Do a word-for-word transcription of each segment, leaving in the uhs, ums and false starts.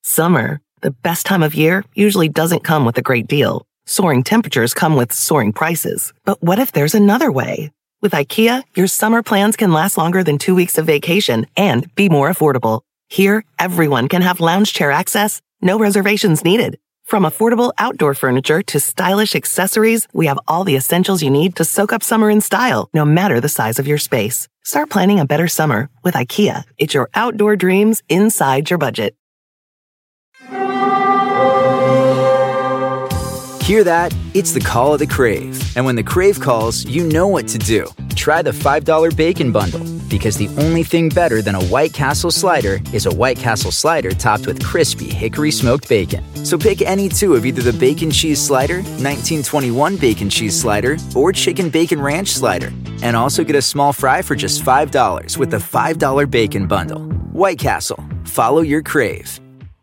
Summer, the best time of year, usually doesn't come with a great deal. Soaring temperatures come with soaring prices. But what if there's another way? With IKEA, your summer plans can last longer than two weeks of vacation and be more affordable. Here, everyone can have lounge chair access, no reservations needed. From affordable outdoor furniture to stylish accessories, we have all the essentials you need to soak up summer in style, no matter the size of your space. Start planning a better summer with IKEA. It's your outdoor dreams inside your budget. Hear that? It's the call of the Crave. And when the Crave calls, you know what to do. Try the five dollar Bacon Bundle, because the only thing better than a White Castle slider is a White Castle slider topped with crispy hickory smoked bacon. So pick any two of either the Bacon Cheese Slider, nineteen twenty-one Bacon Cheese Slider, or Chicken Bacon Ranch Slider. And also get a small fry for just five dollars with the five dollar Bacon Bundle. White Castle. Follow your Crave.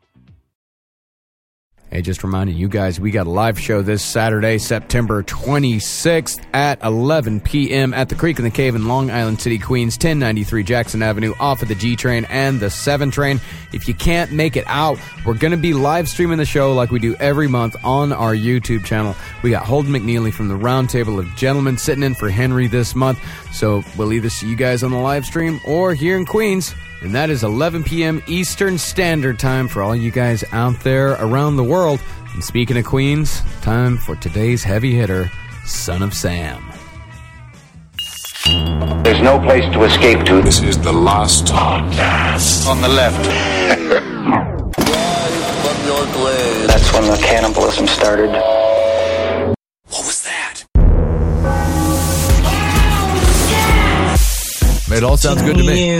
Hey, just reminding you guys, we got a live show this Saturday, September twenty-sixth at eleven p.m. at the Creek in the Cave in Long Island City, Queens, ten ninety-three Jackson Avenue, off of the G train and the seven train. If you can't make it out, we're going to be live streaming the show like we do every month on our YouTube channel. We got Holden McNeely from the Round Table of Gentlemen sitting in for Henry this month. So we'll either see you guys on the live stream or here in Queens. And that is eleven p.m. Eastern Standard Time for all you guys out there around the world. And speaking of Queens, time for today's heavy hitter, Son of Sam. There's no place to escape to. This is the last podcast. On the left. That's when the cannibalism started. What was that? It all sounds good to me.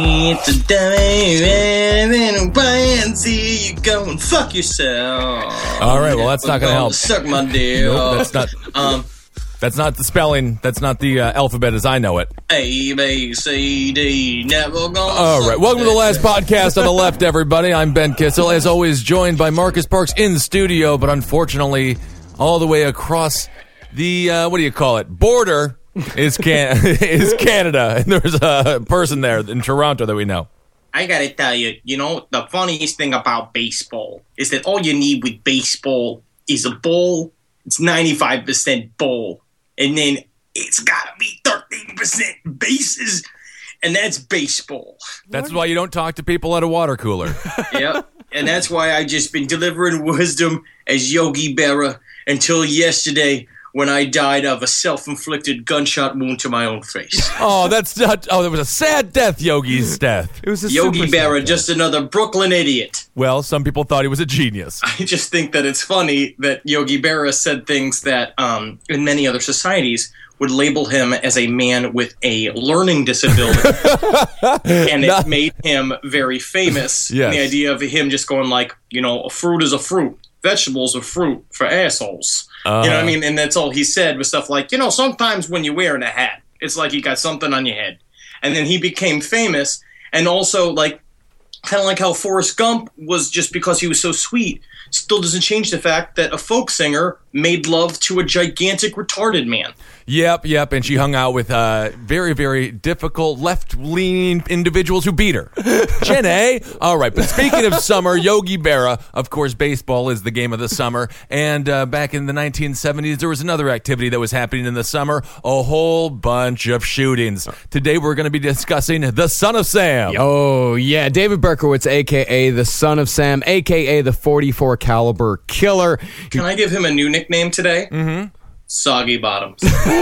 You go and fuck yourself. All right, well, that's not going to help. Suck my dick. Nope, that's not. Um, that's not the spelling. That's not the uh, alphabet as I know it. A, B, C, D. Never gonna. All right, welcome to the last podcast on the left, everybody. I'm Ben Kissel, as always, joined by Marcus Parks in the studio, but unfortunately, all the way across the uh, what do you call it? Border. is can is Canada, and there's a person there in Toronto that we know. I gotta tell you, you know, the funniest thing about baseball is that all you need with baseball is a ball. It's ninety-five percent ball, and then it's gotta be thirteen percent bases, and that's baseball. That's why you don't talk to people at a water cooler. Yep, and that's why I just been delivering wisdom as Yogi Berra until yesterday, when I died of a self-inflicted gunshot wound to my own face. Oh, that's not... Oh, that was a sad death, Yogi's death. It was a Yogi Berra, just another Brooklyn idiot. Well, some people thought he was a genius. I just think that it's funny that Yogi Berra said things that, um, in many other societies, would label him as a man with a learning disability. And it Not- made him very famous. Yes. The idea of him just going like, you know, a fruit is a fruit. Vegetables are fruit for assholes. Uh, you know what I mean? And that's all he said was stuff like, you know, sometimes when you're wearing a hat, it's like you got something on your head. And then he became famous. And also, like, kind of like how Forrest Gump was, just because he was so sweet, still doesn't change the fact that a folk singer made love to a gigantic retarded man. Yep, yep, and she hung out with uh, very, very difficult left-leaning individuals who beat her. Jenny! All right, but speaking of summer, Yogi Berra, of course, baseball is the game of the summer, and uh, back in the nineteen seventies, there was another activity that was happening in the summer, a whole bunch of shootings. Today, we're going to be discussing the Son of Sam. Oh, yeah, David Berkowitz, a k a. the Son of Sam, a k a the forty-four caliber killer. Can I give him a new nickname today? Mm-hmm. Soggy Bottoms.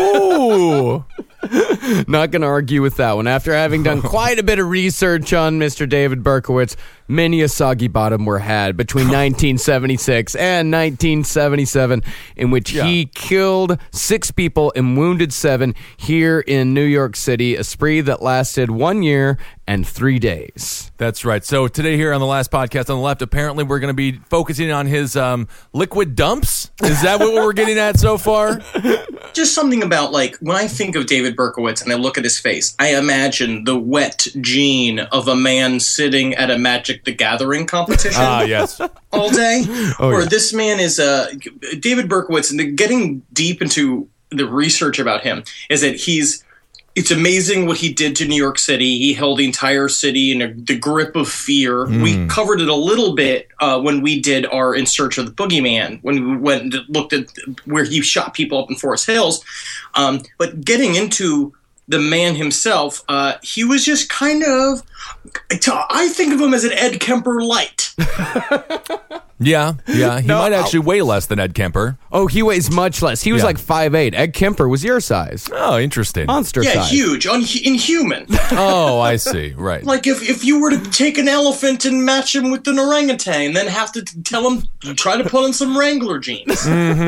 Ooh. Not going to argue with that one. After having done quite a bit of research on Mister David Berkowitz, many a soggy bottom were had between nineteen seventy-six and nineteen seventy-seven, in which yeah. he killed six people and wounded seven here in New York City, a spree that lasted one year and three days. That's right. So today here on the last podcast on the left, apparently we're going to be focusing on his um, liquid dumps. Is that what we're getting at so far? Just something about, like, when I think of David Berkowitz and I look at his face, I imagine the wet gene of a man sitting at a Magic the Gathering competition. Ah, yes. All day. Oh, or yeah. this man is, uh, David Berkowitz, and getting deep into the research about him, is that he's It's amazing what he did to New York City. He held the entire city in a, the grip of fear. Mm. We covered it a little bit uh, when we did our In Search of the Boogeyman, when we went and looked at where he shot people up in Forest Hills. Um, but getting into the man himself, uh, he was just kind of, I think of him as an Ed Kemper light. Yeah, yeah. He No, might actually I'll- weigh less than Ed Kemper. Oh, he weighs much less. He was Yeah. like five eight. Ed Kemper was your size. Oh, interesting. Monster Yeah, size. huge, un- inhuman. Oh, I see. Right. Like if, if you were to take an elephant and match him with an orangutan, and then have to t- tell him, try to put on some Wrangler jeans.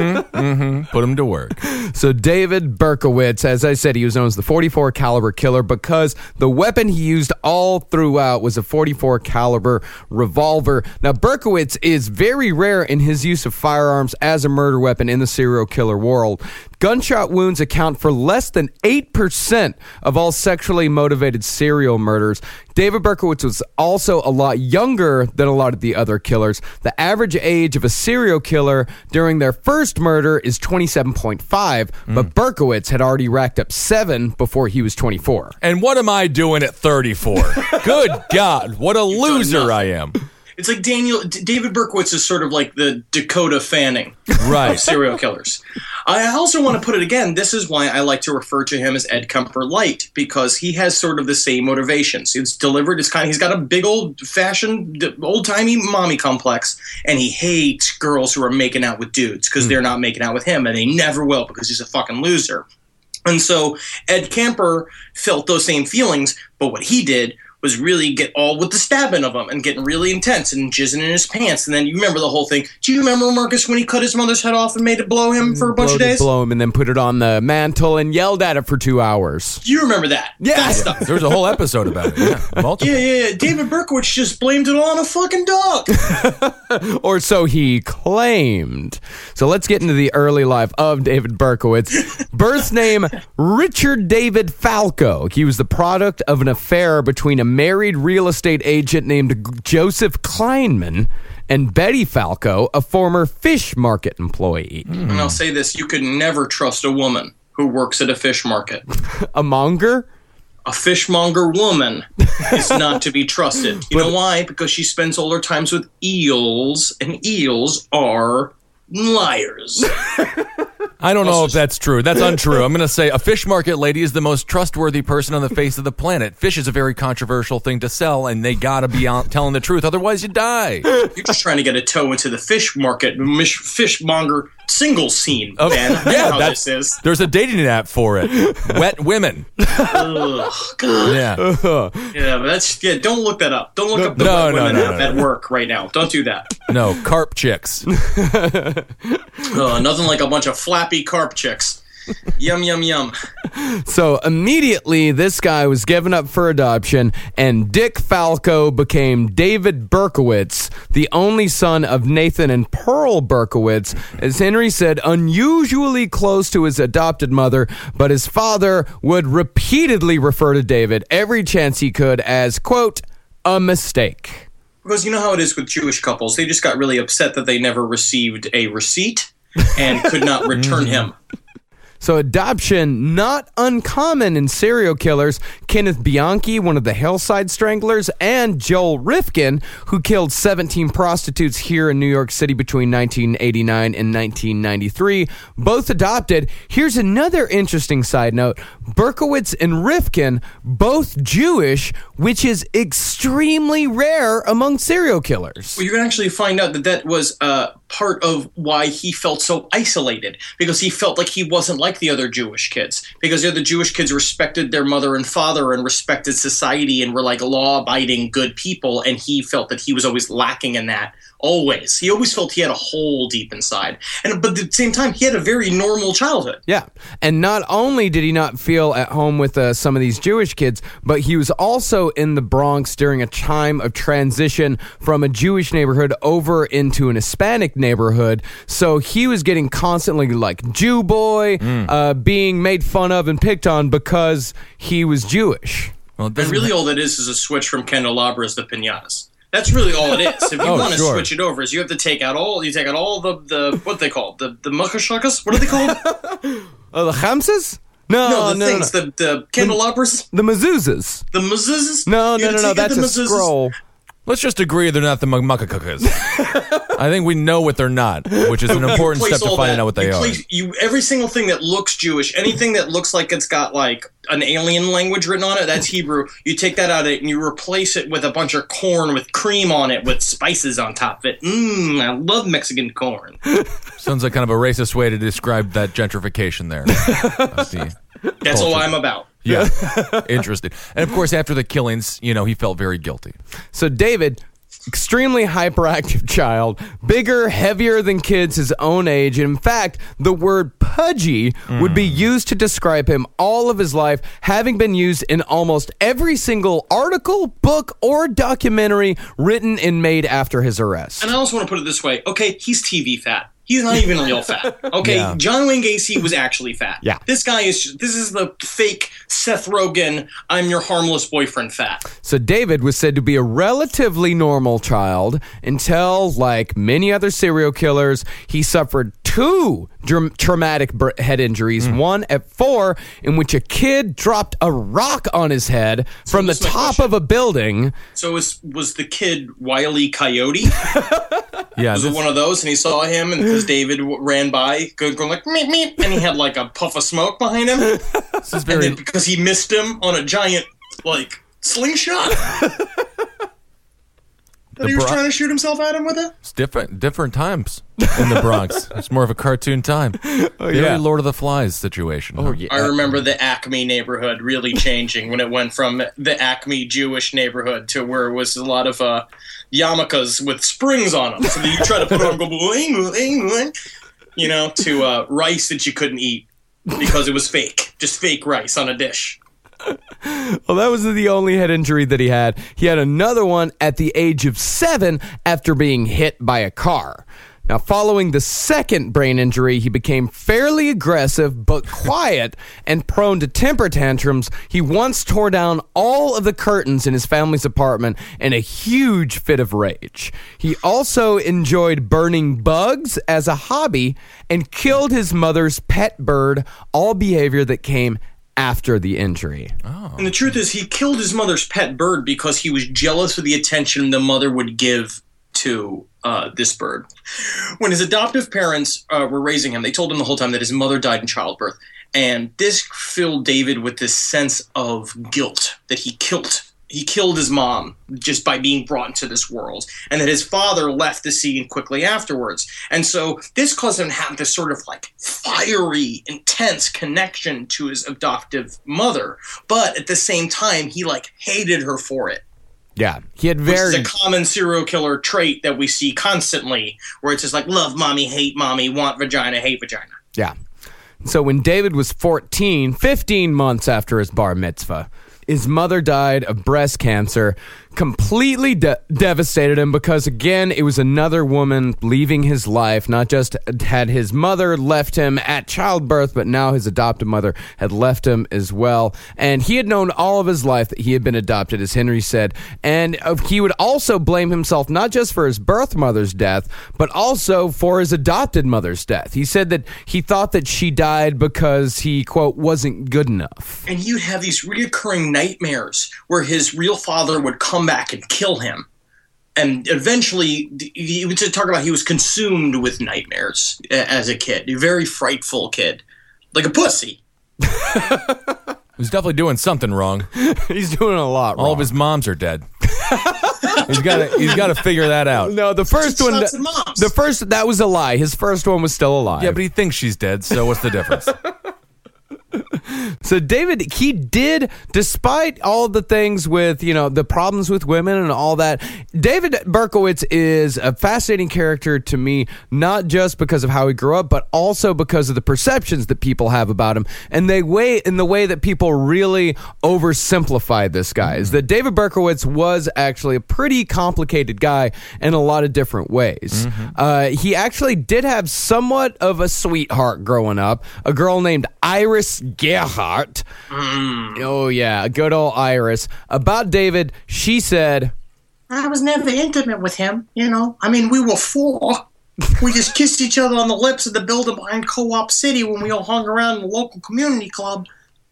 Put him to work. So David Berkowitz, as I said, he was known as the forty-four caliber killer because the weapon he used all throughout was a forty-four caliber revolver. Now, Berkowitz is very rare in his use of firearms as a murder weapon in the serial killer world. Gunshot wounds account for less than eight percent of all sexually motivated serial murders. David Berkowitz was also a lot younger than a lot of the other killers. The average age of a serial killer during their first murder is twenty-seven point five, but Berkowitz had already racked up seven before he was twenty-four. And what am I doing at thirty-four? Good God, what a loser I am. It's like Daniel D- David Berkowitz is sort of like the Dakota Fanning Right. of serial killers. I also want to put it again. This is why I like to refer to him as Ed Kemper light, because he has sort of the same motivations. It's delivered. It's kind of he's got a big old fashioned, old timey mommy complex, and he hates girls who are making out with dudes because mm. they're not making out with him, and they never will because he's a fucking loser. And so Ed Kemper felt those same feelings, but what he did was really get all with the stabbing of him and getting really intense and jizzing in his pants. And then you remember the whole thing. Do you remember, Marcus, when he cut his mother's head off and made it blow him for a bunch Blow of to days? blow him and then put it on the mantle and yelled at it for two hours. You remember that? Yeah. That stuff. There was a whole episode about it. Yeah, multiple. Yeah, yeah, yeah. David Berkowitz just blamed it all on a fucking dog. Or so he claimed. So let's get into the early life of David Berkowitz. Birth name, Richard David Falco. He was the product of an affair between a married real estate agent named Joseph Kleinman and Betty Falco, a former fish market employee. And I'll say this, you could never trust a woman who works at a fish market. A monger? A fishmonger woman is not to be trusted. You know why? Because she spends all her times with eels, and eels are liars. I don't know if that's true. That's untrue. I'm going to say a fish market lady is the most trustworthy person on the face of the planet. Fish is a very controversial thing to sell, and they got to be out telling the truth. Otherwise, you die. You're just trying to get a toe into the fish market, mish, fishmonger single scene, Oh, man. That's yeah, how that's, this is. there's a dating app for it. Wet women. Ugh, God. Yeah. Yeah, but that's yeah. Don't look that up. Don't look up the no, wet no, women no, app no, at no. work right now. Don't do that. No, carp chicks. Uh, nothing like a bunch of flappy carp chicks. Yum, yum, yum. So immediately, this guy was given up for adoption, and Dick Falco became David Berkowitz, the only son of Nathan and Pearl Berkowitz, as Henry said, unusually close to his adopted mother, but his father would repeatedly refer to David every chance he could as, quote, a mistake. Because you know how it is with Jewish couples. They just got really upset that they never received a receipt and could not return him. So adoption, not uncommon in serial killers. Kenneth Bianchi, one of the Hillside Stranglers, and Joel Rifkin, who killed seventeen prostitutes here in New York City between nineteen eighty-nine and nineteen ninety-three, both adopted. Here's another interesting side note. Berkowitz and Rifkin, both Jewish, which is extremely rare among serial killers. Well, you can actually find out that that was uh, part of why he felt so isolated, because he felt like he wasn't like the other Jewish kids, because the other Jewish kids respected their mother and father and respected society and were like law-abiding good people, and he felt that he was always lacking in that. Always. He always felt he had a hole deep inside. And but at the same time, he had a very normal childhood. Yeah. And not only did he not feel at home with uh, some of these Jewish kids, but he was also in the Bronx during a time of transition from a Jewish neighborhood over into an Hispanic neighborhood. So he was getting constantly like Jew boy, mm. uh, being made fun of and picked on because he was Jewish. Well, and really all that is is a switch from candelabras to piñatas. That's really all it is. If you oh, want to sure. switch it over, is you have to take out all you take out all the, the what they call the the mukashakas. What are they called? Uh, the Hamsas? No, No, the no, things, no. the the candelabras, The mezuzahs. the mezuzahs. No, You no, no, no. take That's the a mezuzahs. scroll. Let's just agree they're not the muckacuckas. I think we know what they're not, which is an important You step place to all finding that. out what they you are. place- you every single thing that looks Jewish, anything that looks like it's got like an alien language written on it, that's Hebrew. You take that out of it and you replace it with a bunch of corn with cream on it with spices on top of it. Mmm, I love Mexican corn. Sounds like kind of a racist way to describe that gentrification there. Of the That's culture. all I'm about. Yeah, interesting. And of course, after the killings, you know, he felt very guilty. So David, extremely hyperactive child, bigger, heavier than kids his own age. In fact, the word pudgy mm. would be used to describe him all of his life, having been used in almost every single article, book, or documentary written and made after his arrest. And I also want to put it this way. Okay, he's T V fat. He's not even real fat. Okay, Yeah. John Wayne Gacy was actually fat. Yeah. This guy is, this is the fake Seth Rogen, I'm your harmless boyfriend fat. So David was said to be a relatively normal child until, like many other serial killers, he suffered two dr- traumatic br- head injuries. Mm. One at four, in which a kid dropped a rock on his head from the this is my top question. of a building. So was, was the kid Wile E. Coyote? Yeah, Was it this- one of those? And he saw him, and because David w- ran by, going, going like, meep, meep, and he had like a puff of smoke behind him. this is And very. then because he missed him on a giant, like, slingshot. That he was Bro- trying to shoot himself at him with it? It's different, different times in the Bronx. It's more of a cartoon time. Very yeah. Lord of the Flies situation. Oh, yeah. I remember the Acme neighborhood really changing when it went from the Acme Jewish neighborhood to where it was a lot of uh, yarmulkes with springs on them. So that you try to put on, go boing, boing, boing, you know, to uh, rice that you couldn't eat because it was fake. Just fake rice on a dish. Well, that was the only head injury that he had. He had another one at the age of seven after being hit by a car. Now, following the second brain injury, he became fairly aggressive but quiet and prone to temper tantrums. He once tore down all of the curtains in his family's apartment in a huge fit of rage. He also enjoyed burning bugs as a hobby and killed his mother's pet bird, all behavior that came after the injury. And the truth is, he killed his mother's pet bird because he was jealous of the attention the mother would give to uh, this bird. When his adoptive parents uh, were raising him, they told him the whole time that his mother died in childbirth. And this filled David with this sense of guilt that he killed. He killed his mom just by being brought into this world, and that his father left the scene quickly afterwards. And so this caused him to have this sort of like fiery, intense connection to his adoptive mother. But at the same time, he like hated her for it. Yeah, he had Which very... is a common serial killer trait that we see constantly, where it's just like, love mommy, hate mommy, want vagina, hate vagina. Yeah. So when David was fourteen, fifteen months after his bar mitzvah, his mother died of breast cancer, completely de- devastated him because, again, it was another woman leaving his life. Not just had his mother left him at childbirth, but now his adopted mother had left him as well. And he had known all of his life that he had been adopted, as Henry said. And uh, he would also blame himself not just for his birth mother's death, but also for his adopted mother's death. He said that he thought that she died because he, quote, wasn't good enough. And you'd have these reoccurring nightmares where his real father would come back and kill him. And eventually, he would talk about he was consumed with nightmares as a kid. A very frightful kid. Like a pussy. He's definitely doing something wrong. He's doing a lot wrong. All of his moms are dead. he's got to he's got to figure that out. No, the first Just one, lots of moms. the first, that was a lie. His first one was still alive. Yeah, but he thinks she's dead, so what's the difference? So David, he did, despite all the things with, you know, the problems with women and all that, David Berkowitz is a fascinating character to me, not just because of how he grew up, but also because of the perceptions that people have about him. And they way in the way that people really oversimplify this guy is that David Berkowitz was actually a pretty complicated guy in a lot of different ways. Mm-hmm. Uh, he actually did have somewhat of a sweetheart growing up, a girl named Iris Gerhardt. Mm. Oh, yeah, good old Iris. About David, she said, I was never intimate with him, you know. I mean, we were four. We just kissed each other on the lips at the building behind Co-op City when we all hung around in the local community club.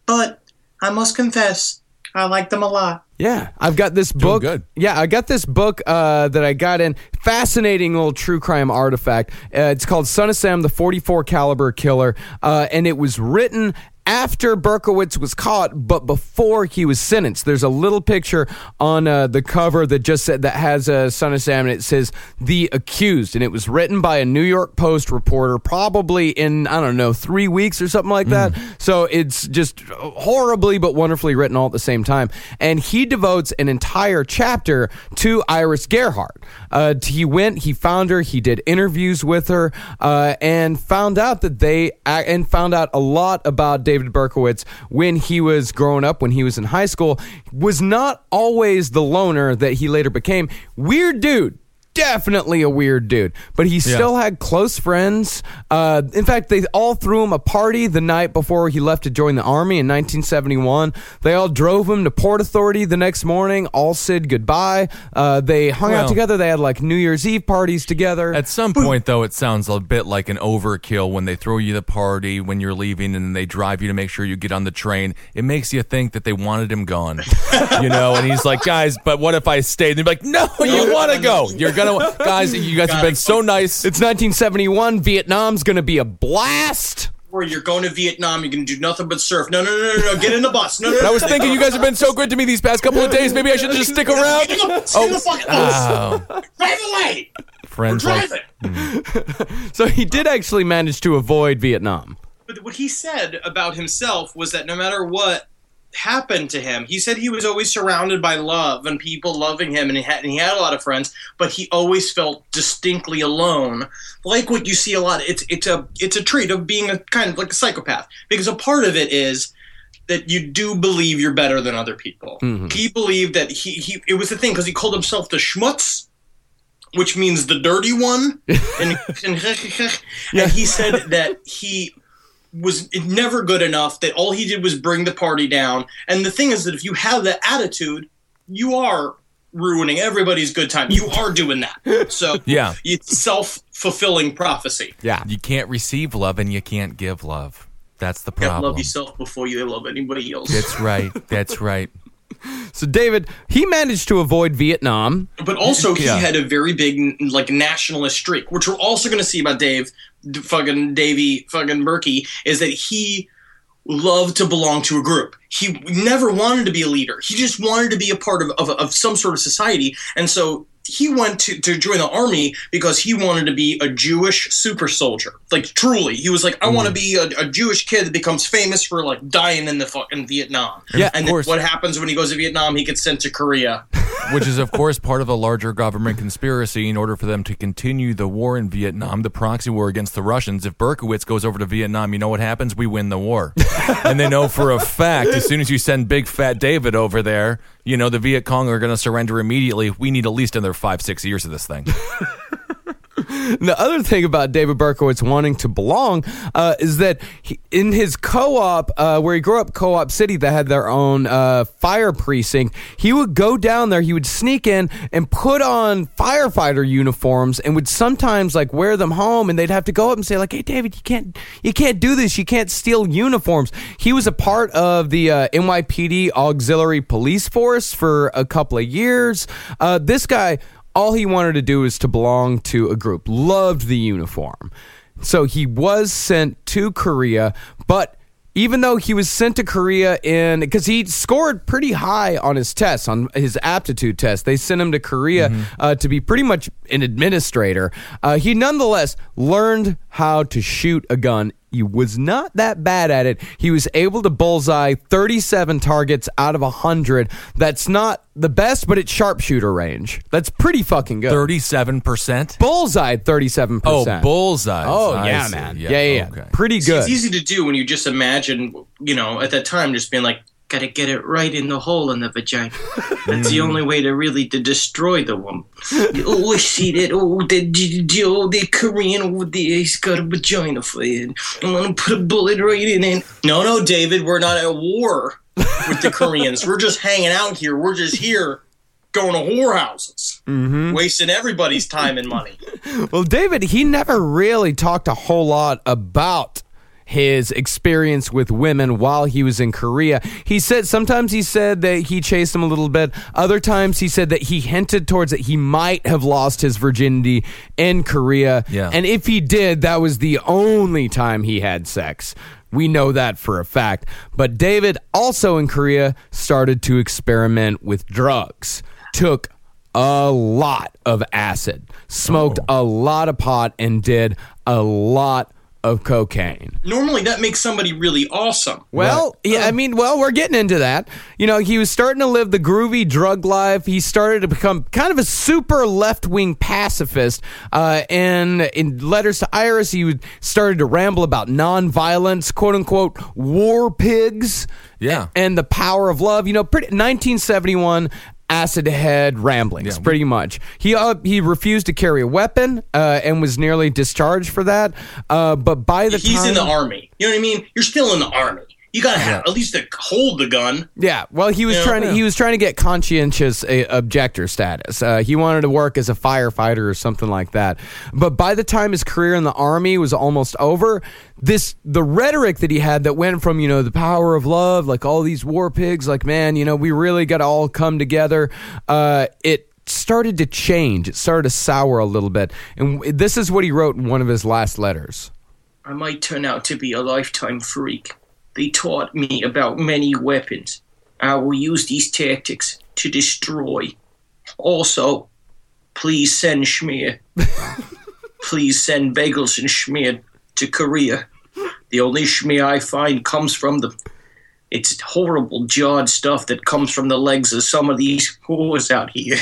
but I must confess, I like them a lot. Yeah, I've got this book. good. Yeah, I got this book uh, that I got in. Fascinating little true crime artifact. Uh, it's called Son of Sam, the forty-four caliber killer, uh, and it was written after Berkowitz was caught, but before he was sentenced. There's a little picture on uh, the cover that just said that has a uh, Son of Sam, and it says "The Accused," and it was written by a New York Post reporter, probably in I don't know three weeks or something like that. Mm. So it's just horribly but wonderfully written all at the same time. And he devotes an entire chapter to Iris Gerhardt. Uh, he went, he found her, he did interviews with her, uh, and found out that they and found out a lot about David Berkowitz when he was growing up, when he was in high school. Was not always the loner that he later became. Weird dude. Definitely a weird dude, but he still yeah. had close friends. Uh, in fact, they all threw him a party the night before he left to join the Army in nineteen seventy-one. They all drove him to Port Authority the next morning, all said goodbye. Uh, they hung well, out together. They had like New Year's Eve parties together. At some point, though, it sounds a bit like an overkill when they throw you the party when you're leaving and then they drive you to make sure you get on the train. It makes you think that they wanted him gone, you know, and he's like, guys, but what if I stayed? And they're like, no, you want to go. You're going to guys, you guys have been so nice. It's nineteen seventy-one. Vietnam's going to be a blast. Where you're going to Vietnam, you're going to do nothing but surf. No, no, no, no, no. Get in the bus. No, no, no. I was thinking you guys have been so good to me these past couple of days. Maybe I should just stick around. Get in the, get in the fucking bus. Oh. Drive away. Friends We're driving. Like, mm. So he did actually manage to avoid Vietnam. But what he said about himself was that no matter what happened to him, he said he was always surrounded by love and people loving him, and he had, and he had a lot of friends, but he always felt distinctly alone, like what you see a lot. It's it's a it's a trait of being a kind of like a psychopath, because a part of it is that you do believe you're better than other people. Mm-hmm. He believed that he, he it was the thing, because he called himself the schmutz, which means the dirty one, and, and, yeah. and he said that he was never good enough, that all he did was bring the party down. And the thing is that if you have that attitude, you are ruining everybody's good time. You are doing that. So yeah. It's self-fulfilling prophecy. Yeah. You can't receive love and you can't give love. That's the You problem. gotta love yourself before you love anybody else. That's right. That's right. So David, he managed to avoid Vietnam. But also he Yeah. had a very big like nationalist streak, which we're also going to see about Dave, d- fucking Davey, fucking Berkey, is that he loved to belong to a group. He never wanted to be a leader. He just wanted to be a part of, of, of some sort of society. And so he went to, to join the army because he wanted to be a Jewish super soldier. Like, truly. He was like, I mm. want to be a, a Jewish kid that becomes famous for, like, dying in the fucking Vietnam. Yeah, and of then course. what happens when he goes to Vietnam? He gets sent to Korea. Which is, of course, part of a larger government conspiracy in order for them to continue the war in Vietnam, the proxy war against the Russians. If Berkowitz goes over to Vietnam, you know what happens? We win the war. And they know for a fact, as soon as you send big fat David over there, you know, the Viet Cong are going to surrender immediately. We need at least another five, six years of this thing. The other thing about David Berkowitz wanting to belong uh, is that he, in his co-op, uh, where he grew up, Co-op City, that had their own uh, fire precinct, he would go down there, he would sneak in and put on firefighter uniforms and would sometimes like wear them home, and they'd have to go up and say like, hey, David, you can't, you can't do this. You can't steal uniforms. He was a part of the uh, N Y P D Auxiliary Police Force for a couple of years. Uh, this guy... all he wanted to do is to belong to a group, loved the uniform. So he was sent to Korea, but even though he was sent to Korea in, because he scored pretty high on his tests, on his aptitude test, they sent him to Korea mm-hmm. uh, to be pretty much an administrator. Uh, he nonetheless learned how to shoot a gun. He was not that bad at it. He was able to bullseye thirty-seven targets out of one hundred. That's not the best, but it's sharpshooter range. That's pretty fucking good. thirty-seven percent? Bullseye thirty-seven percent. Oh, bullseye. Oh, I yeah, see. man. Yeah, Yeah, yeah, yeah. okay. Pretty See, good. it's easy to do when you just imagine, you know, at that time, just being like, gotta get it right in the hole in the vagina. That's the only way to really to destroy the woman. Oh, I see that. Oh, the, the, oh, the Korean over there, he's got a vagina for it. I'm gonna put a bullet right in it. No, no, David, we're not at war with the Koreans. We're just hanging out here. We're just here going to whorehouses, mm-hmm. wasting everybody's time and money. Well, David, he never really talked a whole lot about his experience with women while he was in Korea. He said sometimes he said that he chased them a little bit. Other times he said that he hinted towards that he might have lost his virginity in Korea. Yeah. And if he did, that was the only time he had sex. We know that for a fact. But David, also in Korea, started to experiment with drugs. Took a lot of acid, smoked Oh. a lot of pot, and did a lot of cocaine. Normally, that makes somebody really awesome. Well, yeah, I mean, well, we're getting into that. You know, he was starting to live the groovy drug life. He started to become kind of a super left-wing pacifist. Uh, and in letters to Iris, he would, started to ramble about nonviolence, quote-unquote, war pigs, Yeah. and the power of love. You know, pretty, nineteen seventy-one... acid head ramblings, Yeah. pretty much. He uh, he refused to carry a weapon uh, and was nearly discharged for that. Uh, but by the He's time in the army. You know what I mean? You're still in the army. You gotta have at least to hold the gun. yeah, well, he was Yeah. trying to he was trying to get conscientious uh, objector status. Uh, he wanted to work as a firefighter or something like that. But by the time his career in the army was almost over, this the rhetoric that he had that went from, you know, the power of love, like all these war pigs, like, man, you know, we really got to all come together. Uh, it started to change. It started to sour a little bit. And this is what he wrote in one of his last letters. I might turn out to be a lifetime freak. They taught me about many weapons. I will use these tactics to destroy. Also, please send Schmear. Please send bagels and Schmear to Korea. The only Schmear I find comes from the... It's horrible jawed stuff that comes from the legs of some of these whores out here.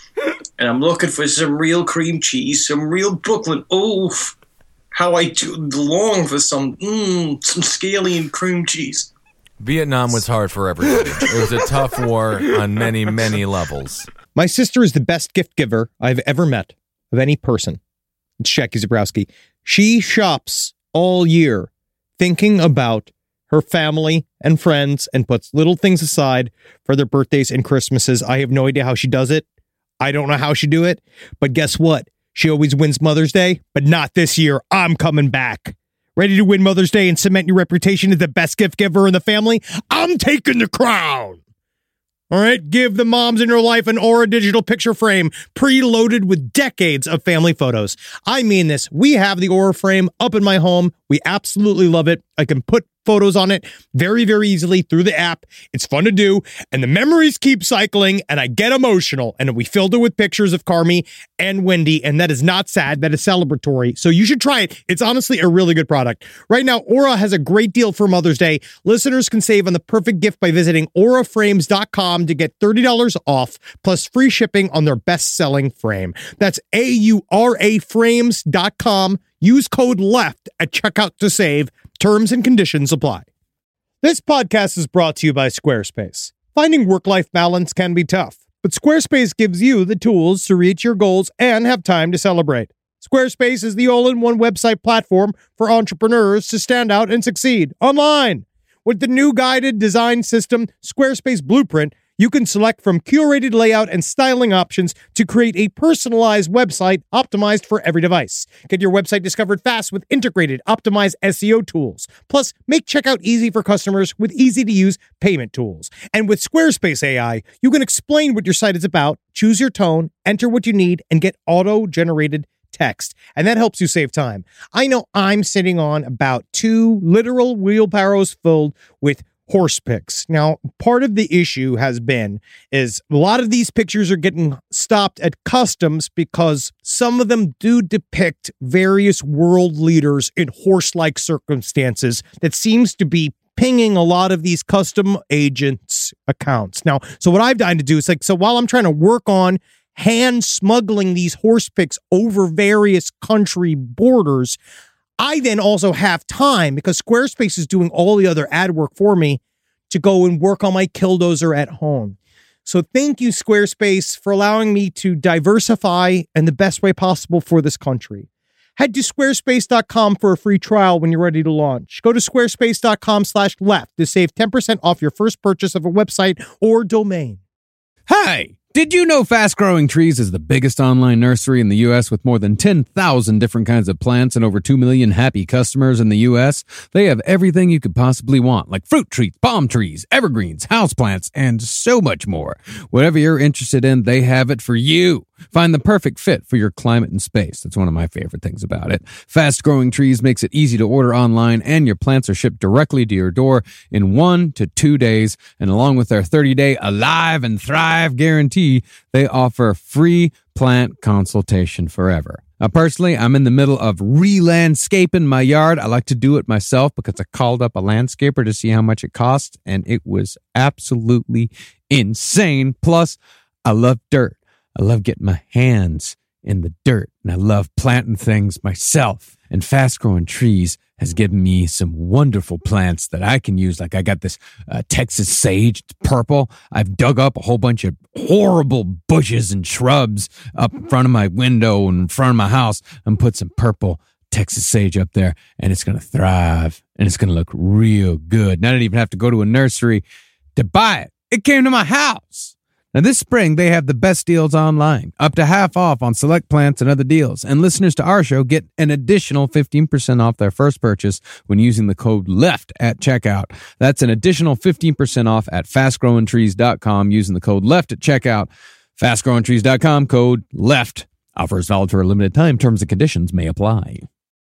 And I'm looking for some real cream cheese, some real Brooklyn. Oof. How I do long for some, mm, some scallion cream cheese. Vietnam was hard for everybody. It was a tough war on many, many levels. My sister is the best gift giver I've ever met of any person. It's Jackie Zabrowski. She shops all year thinking about her family and friends and puts little things aside for their birthdays and Christmases. I have no idea how she does it. I don't know how she do it. But guess what? She always wins Mother's Day, but not this year. I'm coming back. Ready to win Mother's Day and cement your reputation as the best gift giver in the family? I'm taking the crown. All right, give the moms in your life an Aura digital picture frame preloaded with decades of family photos. I mean this. We have the Aura frame up in my home. We absolutely love it. I can put photos on it very, very easily through the app. It's fun to do, and the memories keep cycling, and I get emotional. And we filled it with pictures of Carmi and Wendy, and that is not sad. That is celebratory. So you should try it. It's honestly a really good product. Right now, Aura has a great deal for Mother's Day. Listeners can save on the perfect gift by visiting aura frames dot com to get thirty dollars off, plus free shipping on their best-selling frame. That's A U R A frames dot com. Use code LEFT at checkout to save. Terms and conditions apply. This podcast is brought to you by Squarespace. Finding work-life balance can be tough, but Squarespace gives you the tools to reach your goals and have time to celebrate. Squarespace is the all-in-one website platform for entrepreneurs to stand out and succeed online. With the new guided design system, Squarespace Blueprint, you can select from curated layout and styling options to create a personalized website optimized for every device. Get your website discovered fast with integrated, optimized S E O tools. Plus, make checkout easy for customers with easy-to-use payment tools. And with Squarespace A I, you can explain what your site is about, choose your tone, enter what you need, and get auto-generated text. And that helps you save time. I know I'm sitting on about two literal wheelbarrows filled with horse pics. Now, part of the issue has been is a lot of these pictures are getting stopped at customs because some of them do depict various world leaders in horse-like circumstances that seems to be pinging a lot of these custom agents' accounts. Now, so what I've done to do is like, so while I'm trying to work on hand smuggling these horse pics over various country borders, I then also have time because Squarespace is doing all the other ad work for me to go and work on my Killdozer at home. So thank you, Squarespace, for allowing me to diversify in the best way possible for this country. Head to squarespace dot com for a free trial when you're ready to launch. Go to squarespace dot com slash left to save ten percent off your first purchase of a website or domain. Hey, Did you know Fast Growing Trees is the biggest online nursery in the U S with more than ten thousand different kinds of plants and over two million happy customers in the U S? They have everything you could possibly want, like fruit trees, palm trees, evergreens, houseplants, and so much more. Whatever you're interested in, they have it for you. Find the perfect fit for your climate and space. That's one of my favorite things about it. Fast Growing Trees makes it easy to order online, and your plants are shipped directly to your door in one to two days. And along with their thirty-day Alive and Thrive guarantee, they offer free plant consultation forever. Now, personally, I'm in the middle of re-landscaping my yard. I like to do it myself because I called up a landscaper to see how much it costs, and it was absolutely insane. Plus, I love dirt. I love getting my hands in the dirt, and I love planting things myself. And Fast Growing Trees has given me some wonderful plants that I can use. Like I got this uh, Texas sage, it's purple. I've dug up a whole bunch of horrible bushes and shrubs up in front of my window and in front of my house, and put some purple Texas sage up there, and it's going to thrive, and it's going to look real good. And I didn't even have to go to a nursery to buy it. It came to my house. Now, this spring, they have the best deals online, up to half off on select plants and other deals. And listeners to our show get an additional fifteen percent off their first purchase when using the code LEFT at checkout. That's an additional fifteen percent off at fast growing trees dot com using the code LEFT at checkout. fast growing trees dot com, code LEFT. Offers valid for a limited time. Terms and conditions may apply.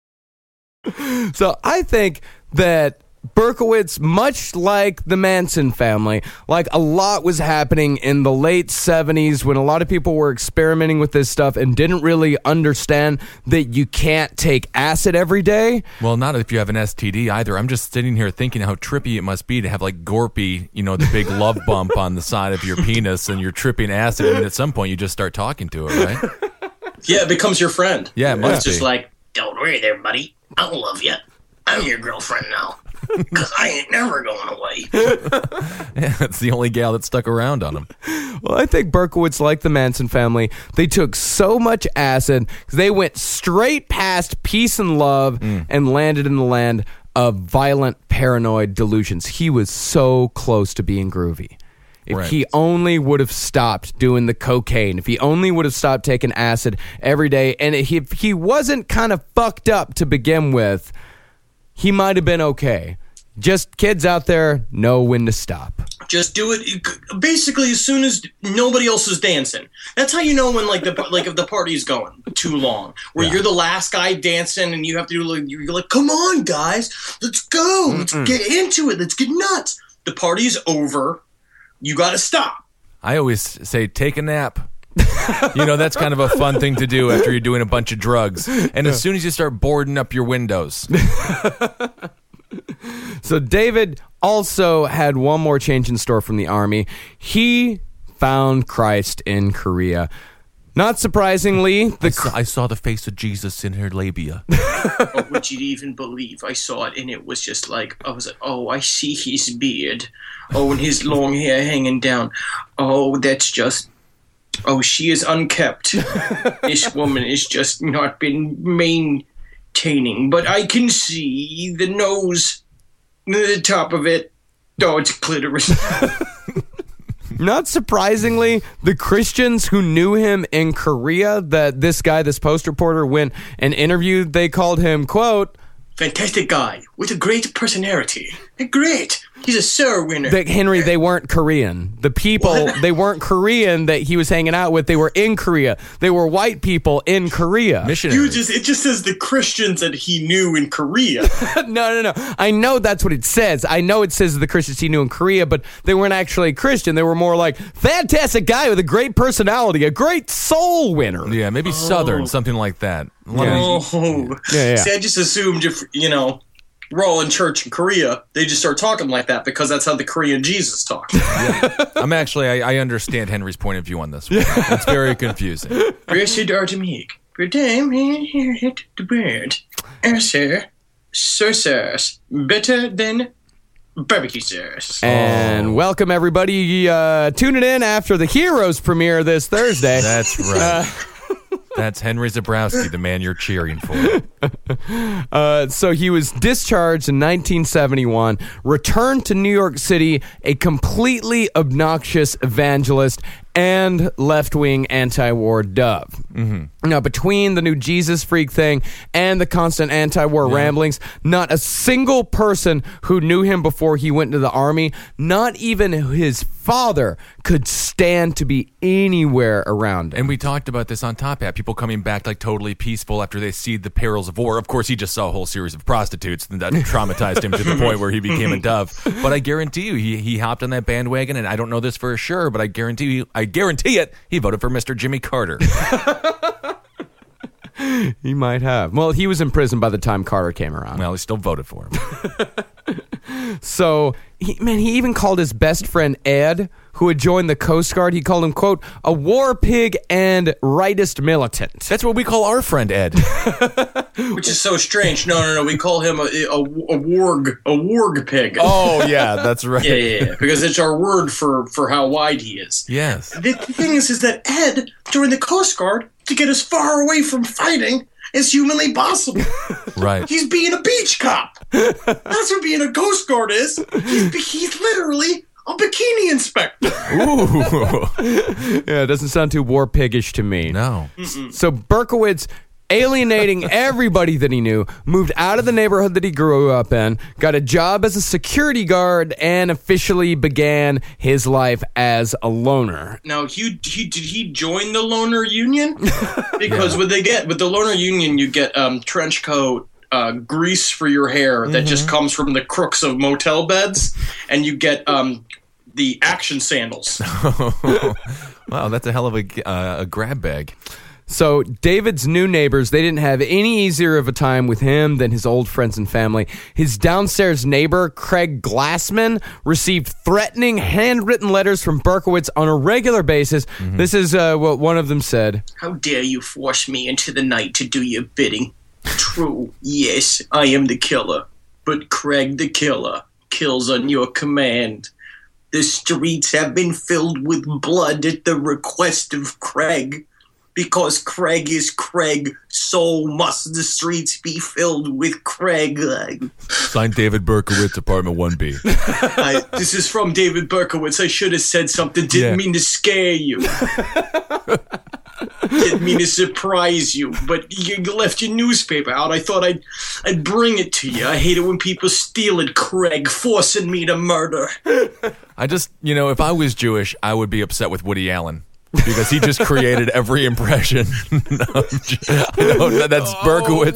So I think that Berkowitz, much like the Manson family, like a lot was happening in the late seventies when a lot of people were experimenting with this stuff and didn't really understand that you can't take acid every day. Well, not if you have an S T D either. I'm just sitting here thinking how trippy it must be to have like Gorpy, you know, the big love bump on the side of your penis, and you're tripping acid, and at some point you just start talking to it, right? Yeah, it becomes your friend. Yeah, it must It's be. just like, don't worry there, buddy. I'll love you. I'm your girlfriend now. Because I ain't never going away. Yeah, that's the only gal that stuck around on him. Well, I think Berkowitz, like the Manson family, they took so much acid, they went straight past peace and love mm. and landed in the land of violent paranoid delusions. He was so close to being groovy. If right. he only would have stopped doing the cocaine, if he only would have stopped taking acid every day, and if he wasn't kind of fucked up to begin with, he might have been okay. Just kids out there know when to stop. Just do it basically as soon as nobody else is dancing. That's how you know when like the like if the party's going too long, where yeah. you're the last guy dancing and you have to do like you're like, come on guys, let's go, Mm-mm. let's get into it, let's get nuts. The party's over. You got to stop. I always say take a nap. You know, that's kind of a fun thing to do after you're doing a bunch of drugs. And as soon as you start boarding up your windows. So David also had one more change in store from the Army. He found Christ in Korea. Not surprisingly, the I saw, I saw the face of Jesus in her labia. Oh, would you even believe? I saw it, and it was just like, I was like, oh, I see his beard. Oh, and his long hair hanging down. Oh, that's just... Oh, she is unkept. This woman is just not been maintaining. But I can see the nose, the top of it. Oh, it's clitoris. Not surprisingly, the Christians who knew him in Korea, that this guy, this Post reporter, went and interviewed, they called him, quote, fantastic guy with a great personality. Great. He's a Sir winner. That Henry, they weren't Korean. The people, what? They weren't Korean that he was hanging out with. They were in Korea. They were white people in Korea. Missionaries. You just, it just says the Christians that he knew in Korea. no, no, no. I know that's what it says. I know it says the Christians he knew in Korea, but they weren't actually Christian. They were more like, fantastic guy with a great personality, a great soul winner. Yeah, maybe oh. Southern, something like that. Oh. Yeah, yeah. See, I just assumed if, you know, we're all in church in Korea, they just start talking like that because that's how the Korean Jesus talks. Yeah. I'm actually, I, I understand Henry's point of view on this one. It's very confusing. Blessed art meek, for them hit the bird. Sir, sir, sirs, better than barbecue sirs. And oh. welcome everybody uh, tuning in after the Heroes premiere this Thursday. That's right. Uh, That's Henry Zebrowski, the man you're cheering for. Uh, so he was discharged in nineteen seventy-one, returned to New York City, a completely obnoxious evangelist, and left-wing anti-war dove. Mm-hmm. Now, between the new Jesus freak thing and the constant anti-war Yeah. ramblings, not a single person who knew him before he went into the army, not even his father, could stand to be anywhere around him. And we talked about this on Top Hat. People coming back like totally peaceful after they see the perils of war. Of course, he just saw a whole series of prostitutes and that traumatized him to the point where he became a dove. But I guarantee you, he he hopped on that bandwagon, and I don't know this for sure, but I guarantee you, I guarantee it, he voted for Mister Jimmy Carter. He might have. Well, he was in prison by the time Carter came around. Well, he still voted for him. So, he, man, he even called his best friend Ed, who had joined the Coast Guard, he called him, quote, a war pig and rightist militant. That's what we call our friend Ed. Which is so strange. No, no, no. We call him a, a, a warg, a warg pig. Oh, yeah, that's right. Yeah, yeah, yeah. Because it's our word for, for how wide he is. Yes. The, the thing is, is that Ed joined the Coast Guard to get as far away from fighting as humanly possible. Right. He's being a beach cop. That's what being a Coast Guard is. He's, he's literally a bikini inspector. Ooh. Yeah, it doesn't sound too war piggish to me. No. So Berkowitz, alienating everybody that he knew, moved out of the neighborhood that he grew up in, got a job as a security guard, and officially began his life as a loner. Now, he, he did he join the loner union? Because yeah. what they get with the loner union, you get um, trench coat, uh, grease for your hair that mm-hmm. just comes from the crooks of motel beds, and you get um, the action sandals. Wow, that's a hell of a, uh, a grab bag. So David's new neighbors, they didn't have any easier of a time with him than his old friends and family. His downstairs neighbor, Craig Glassman, received threatening handwritten letters from Berkowitz on a regular basis. Mm-hmm. This is uh, what one of them said. How dare you force me into the night to do your bidding? True, yes, I am the killer. But Craig the killer kills on your command. The streets have been filled with blood at the request of Craig. Because Craig is Craig, so must the streets be filled with Craig. Signed David Berkowitz, apartment one B. I, this is from David Berkowitz. I should have said something. Didn't yeah. mean to scare you. Didn't mean to surprise you, but you left your newspaper out. I thought I'd, I'd bring it to you. I hate it when people steal it, Craig, forcing me to murder. I just, you know, if I was Jewish, I would be upset with Woody Allen. Because he just created every impression. I know that, that's Berkowitz.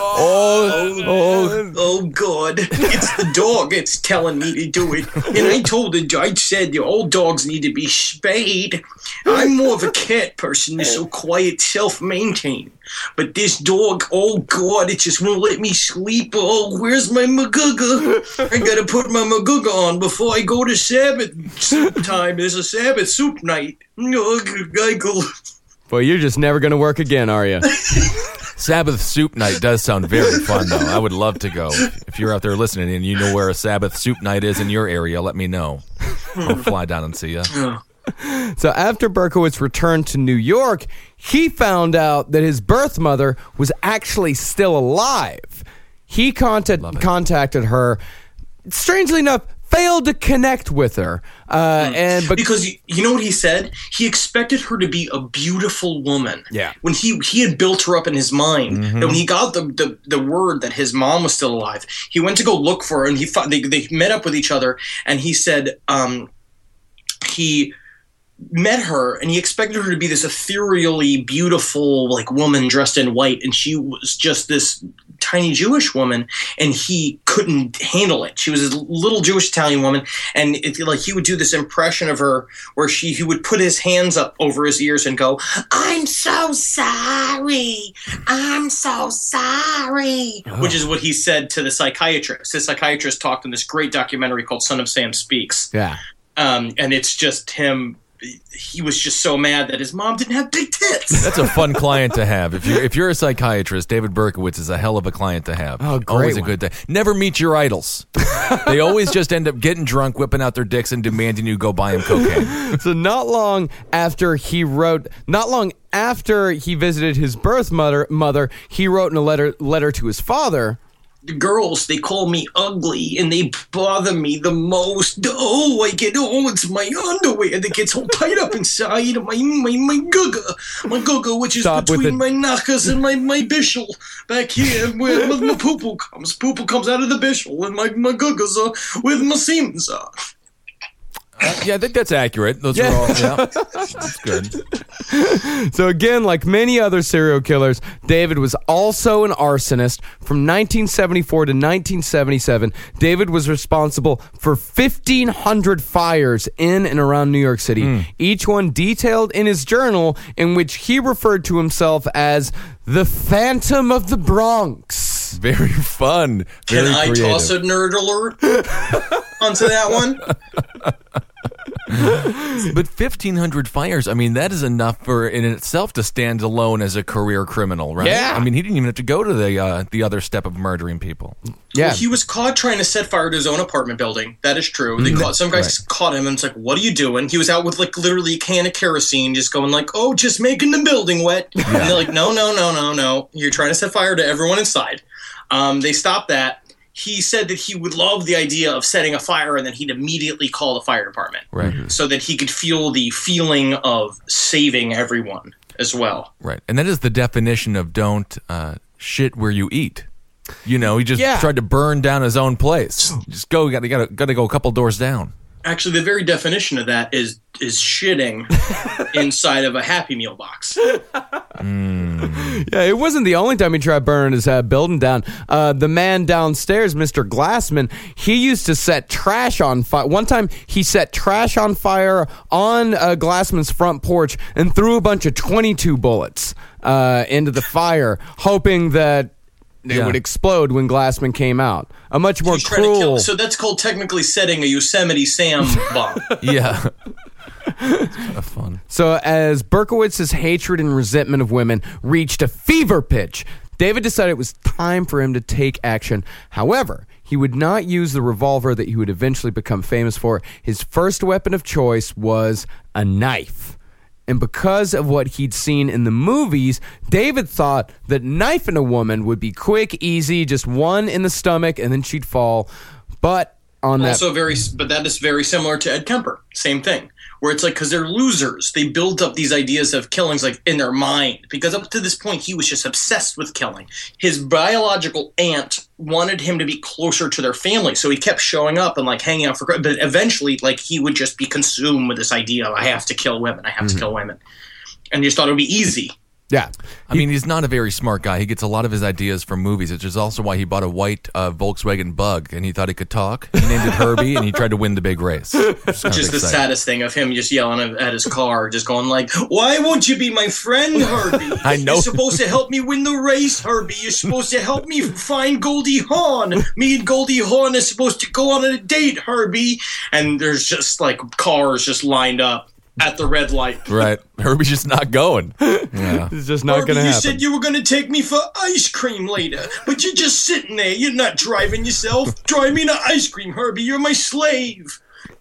Oh, oh, oh, God. It's the dog. It's telling me to do it. And I told the judge, said the old dogs need to be spayed. I'm more of a cat person, so quiet, self-maintained. But this dog, oh, God, it just won't let me sleep. Oh, where's my maguga? I gotta put my maguga on before I go to Sabbath soup time. There's a Sabbath soup night. Oh, Well, you're just never going to work again, are you? Sabbath soup night does sound very fun, though. I would love to go. If you're out there listening and you know where a Sabbath soup night is in your area, let me know. I'll fly down and see you. So after Berkowitz returned to New York, he found out that his birth mother was actually still alive. He contact- contacted her. Strangely enough, failed to connect with her. Uh, and but- Because you, you know what he said? He expected her to be a beautiful woman. Yeah. When he he had built her up in his mind. Mm-hmm. And when he got the, the, the word that his mom was still alive, he went to go look for her, and he thought they, they met up with each other, and he said um, he met her, and he expected her to be this ethereally beautiful like woman dressed in white, and she was just this tiny Jewish woman, and he couldn't handle it. She was a little Jewish Italian woman, and it, like he would do this impression of her where she he would put his hands up over his ears and go, "I'm so sorry, I'm so sorry," oh. which is what he said to the psychiatrist. The psychiatrist talked in this great documentary called Son of Sam Speaks. Yeah, um, and it's just him. He was just so mad that his mom didn't have big tits. That's a fun client to have. If you're if you're a psychiatrist, David Berkowitz is a hell of a client to have. Oh, great always a one. good thing. Never meet your idols. They always just end up getting drunk, whipping out their dicks, and demanding you go buy them cocaine. So not long after he wrote, not long after he visited his birth mother, mother, he wrote in a letter letter to his father. the girls, they call me ugly, and they bother me the most. Oh, I get, oh, it's my underwear that gets all tied up inside of my, my, my gugga. My gugga, which is Stop with between the- my knuckles and my, my bishel. Back here, where, where my poo-poo comes. Poo-poo comes out of the bishel, and my, my guggas are where my semens are. Uh, yeah, I think that's accurate. Those Yeah. are all, yeah, that's good. So again, like many other serial killers, David was also an arsonist. From nineteen seventy-four to nineteen seventy-seven, David was responsible for fifteen hundred fires in and around New York City, Mm. each one detailed in his journal, in which he referred to himself as the Phantom of the Bronx. Very fun. Very Can I creative. toss a nerd alert onto that one? But fifteen hundred fires, I mean, that is enough for in itself to stand alone as a career criminal, right? Yeah. I mean, he didn't even have to go to the uh, the other step of murdering people. Yeah. Well, he was caught trying to set fire to his own apartment building. That is true. They caught some guys caught him, and it's like, "What are you doing?" He was out with like literally a can of kerosene, just going like, "Oh, just making the building wet." And they're like, "No, no, no, no, no! You're trying to set fire to everyone inside." Um, they stopped that. He said that he would love the idea of setting a fire, and then he'd immediately call the fire department, Right. so that he could feel the feeling of saving everyone as well. Right. And that is the definition of don't uh, shit where you eat. You know, he just Yeah. tried to burn down his own place. Just go, got to got to got to go a couple doors down. Actually, the very definition of that is is shitting inside of a Happy Meal box. Yeah, it wasn't the only time he tried burning his uh, building down. Uh, the man downstairs, Mister Glassman, he used to set trash on fire. One time, he set trash on fire on uh, Glassman's front porch and threw a bunch of twenty-two bullets uh, into the fire, hoping that it Yeah. would explode when Glassman came out. A much more He's trying to cruel. kill. So that's called technically setting a Yosemite Sam bomb. Yeah. It's kind of fun. So, as Berkowitz's hatred and resentment of women reached a fever pitch, David decided it was time for him to take action. However, he would not use the revolver that he would eventually become famous for. His first weapon of choice was a knife. And because of what he'd seen in the movies, David thought that knifing a woman would be quick, easy, just one in the stomach, and then she'd fall. But on that... Also very, but that is very similar to Ed Kemper. Same thing. Where it's like, because they're losers, they build up these ideas of killings like in their mind. Because up to this point, he was just obsessed with killing. His biological aunt wanted him to be closer to their family, so he kept showing up and like hanging out for. But eventually, like he would just be consumed with this idea of I have to kill women, I have Mm-hmm. to kill women, and he just thought it would be easy. Yeah. I mean, he's not a very smart guy. He gets a lot of his ideas from movies, which is also why he bought a white uh, Volkswagen Bug, and he thought he could talk. He named it Herbie, and he tried to win the big race. Just, kind of Just the exciting. saddest thing of him just yelling at- at his car, just going like, "Why won't you be my friend, Herbie? I know. You're supposed to help me win the race, Herbie. You're supposed to help me find Goldie Hawn. Me and Goldie Hawn are supposed to go on a date, Herbie." And there's just like cars just lined up at the red light. Right. Herbie's just not going. Yeah. It's just not Herbie, going to you happen. said you were going to take me for ice cream later, but you're just sitting there. You're not driving yourself. Drive me to ice cream, Herbie. You're my slave.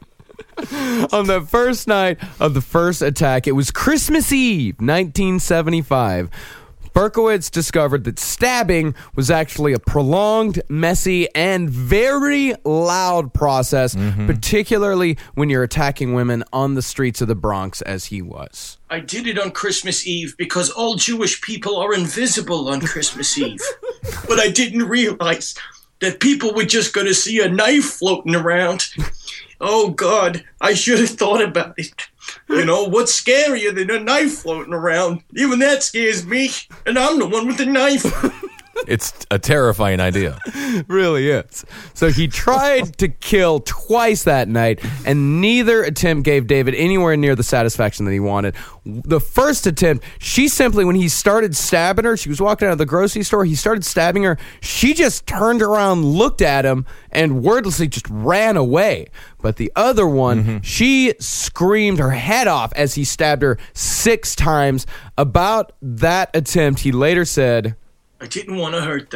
On the first night of the first attack, it was Christmas Eve, nineteen seventy-five. Berkowitz discovered that stabbing was actually a prolonged, messy, and very loud process, particularly when you're attacking women on the streets of the Bronx, as he was. I did it on Christmas Eve because all Jewish people are invisible on Christmas Eve. But I didn't realize that people were just going to see a knife floating around. Oh, God, I should have thought about it. You know, what's scarier than a knife floating around? Even that scares me, and I'm the one with the knife. It's a terrifying idea. Really is. So he tried to kill twice that night, and neither attempt gave David anywhere near the satisfaction that he wanted. The first attempt, she simply, when he started stabbing her, she was walking out of the grocery store, he started stabbing her, she just turned around, looked at him, and wordlessly just ran away. But the other one, she screamed her head off as he stabbed her six times. About that attempt, he later said, I didn't want to hurt them.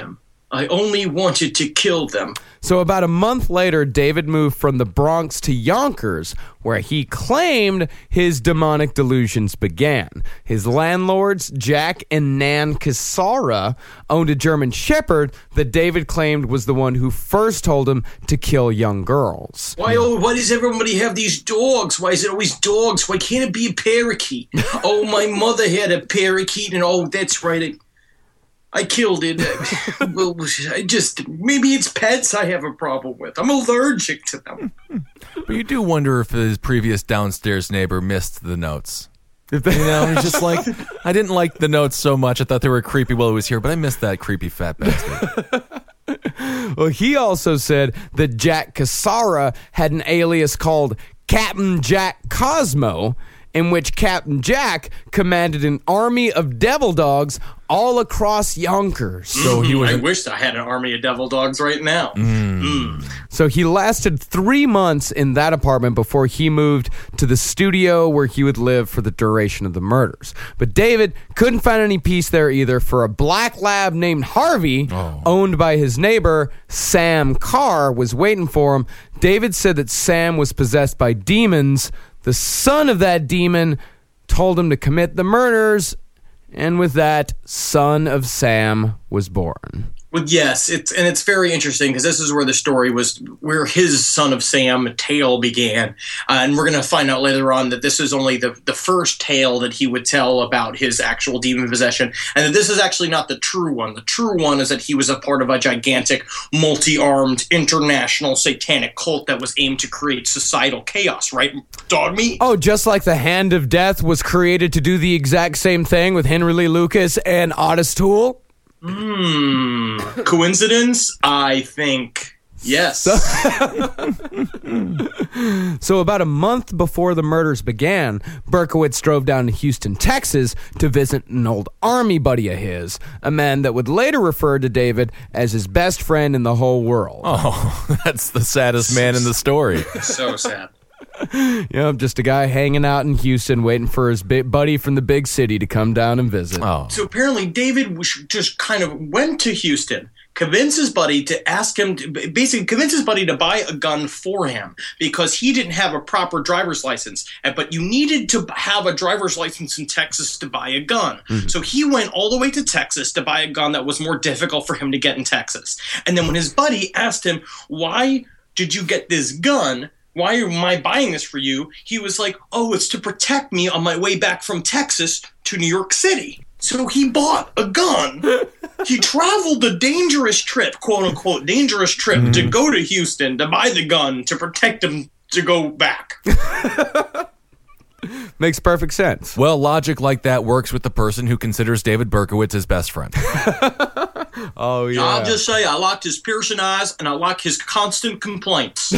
I only wanted to kill them. So about a month later, David moved from the Bronx to Yonkers, where he claimed his demonic delusions began. His landlords, Jack and Nan Cassara, owned a German Shepherd that David claimed was the one who first told him to kill young girls. Why, oh, why does everybody have these dogs? Why is it always dogs? Why can't it be a parakeet? Oh, my mother had a parakeet, and oh, that's right, I, I killed it. Well, I just, maybe it's pets I have a problem with. I'm allergic to them. But you do wonder if his previous downstairs neighbor missed the notes. You know, he's just like, I didn't like the notes so much. I thought they were creepy while he was here, but I missed that creepy fat bastard. Well, he also said that Jack Cassara had an alias called Captain Jack Cosmo, in which Captain Jack commanded an army of devil dogs all across Yonkers. So he was. I wish I had an army of devil dogs right now. Mm. Mm. So he lasted three months in that apartment before he moved to the studio where he would live for the duration of the murders. But David couldn't find any peace there either, for a black lab named Harvey, oh. owned by his neighbor Sam Carr, was waiting for him. David said that Sam was possessed by demons. The son of that demon told him to commit the murders, and with that, Son of Sam was born. Well, yes, it's and it's very interesting because this is where the story was, where his Son of Sam tale began. Uh, and we're going to find out later on that this is only the, the first tale that he would tell about his actual demon possession, and that this is actually not the true one. The true one is that he was a part of a gigantic, multi-armed, international satanic cult that was aimed to create societal chaos, right, dog meat? Oh, just like the Hand of Death was created to do the exact same thing with Henry Lee Lucas and Otis Toole? Hmm. Coincidence? I think yes. So, so about a month before the murders began, Berkowitz drove down to Houston, Texas to visit an old army buddy of his, a man that would later refer to David as his best friend in the whole world. Oh, that's the saddest man in the story. So sad. You know, just a guy hanging out in Houston waiting for his big buddy from the big city to come down and visit. Oh. So apparently David just kind of went to Houston, convinced his buddy to ask him, to, basically convince his buddy to buy a gun for him because he didn't have a proper driver's license. But you needed to have a driver's license in Texas to buy a gun. Mm-hmm. So he went all the way to Texas to buy a gun that was more difficult for him to get in Texas. And then when his buddy asked him, why did you get this gun? Why am I buying this for you? He was like, oh, it's to protect me on my way back from Texas to New York City. So he bought a gun. He traveled a dangerous trip, quote unquote, dangerous trip mm-hmm. to go to Houston to buy the gun to protect him to go back. Makes perfect sense. Well, logic like that works with the person who considers David Berkowitz his best friend. Oh, yeah. I'll just say I liked his piercing eyes and I like his constant complaints.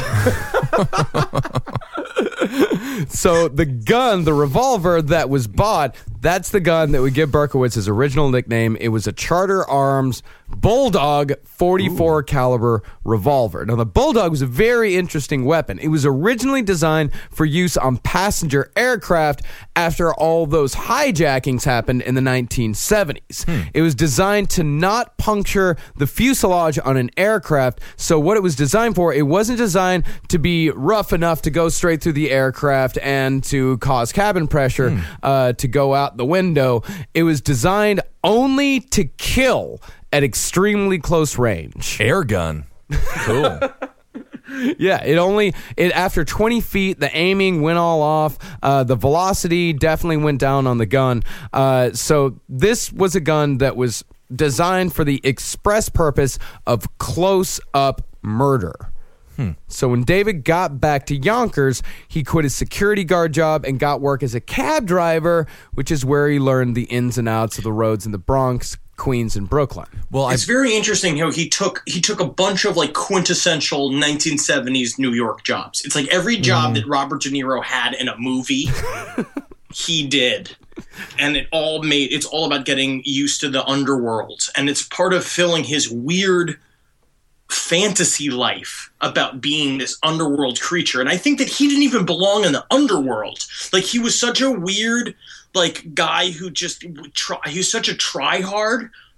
So the gun, the revolver that was bought, that's the gun that would give Berkowitz his original nickname. It was a Charter Arms Bulldog forty-four Ooh. Caliber revolver. Now, the Bulldog was a very interesting weapon. It was originally designed for use on passenger aircraft after all those hijackings happened in the nineteen seventies. Hmm. It was designed to not puncture the fuselage on an aircraft. So what it was designed for, it wasn't designed to be rough enough to go straight through the aircraft and to cause cabin pressure hmm. uh, to go out the window. It was designed only to kill at extremely close range. Air gun. Cool. Yeah, it only, it after twenty feet, the aiming went all off. Uh, the velocity definitely went down on the gun. Uh, so this was a gun that was designed for the express purpose of close-up murder. Hmm. So when David got back to Yonkers, he quit his security guard job and got work as a cab driver, which is where he learned the ins and outs of the roads in the Bronx, Queens, and Brooklyn. Well, it's I, very interesting how he took he took a bunch of like quintessential nineteen seventies New York jobs. It's like every job mm. that Robert De Niro had in a movie, he did. And it all made it's all about getting used to the underworld, and it's part of filling his weird fantasy life about being this underworld creature. And I think that he didn't even belong in the underworld. Like, he was such a weird like guy who just try he was such a try-hard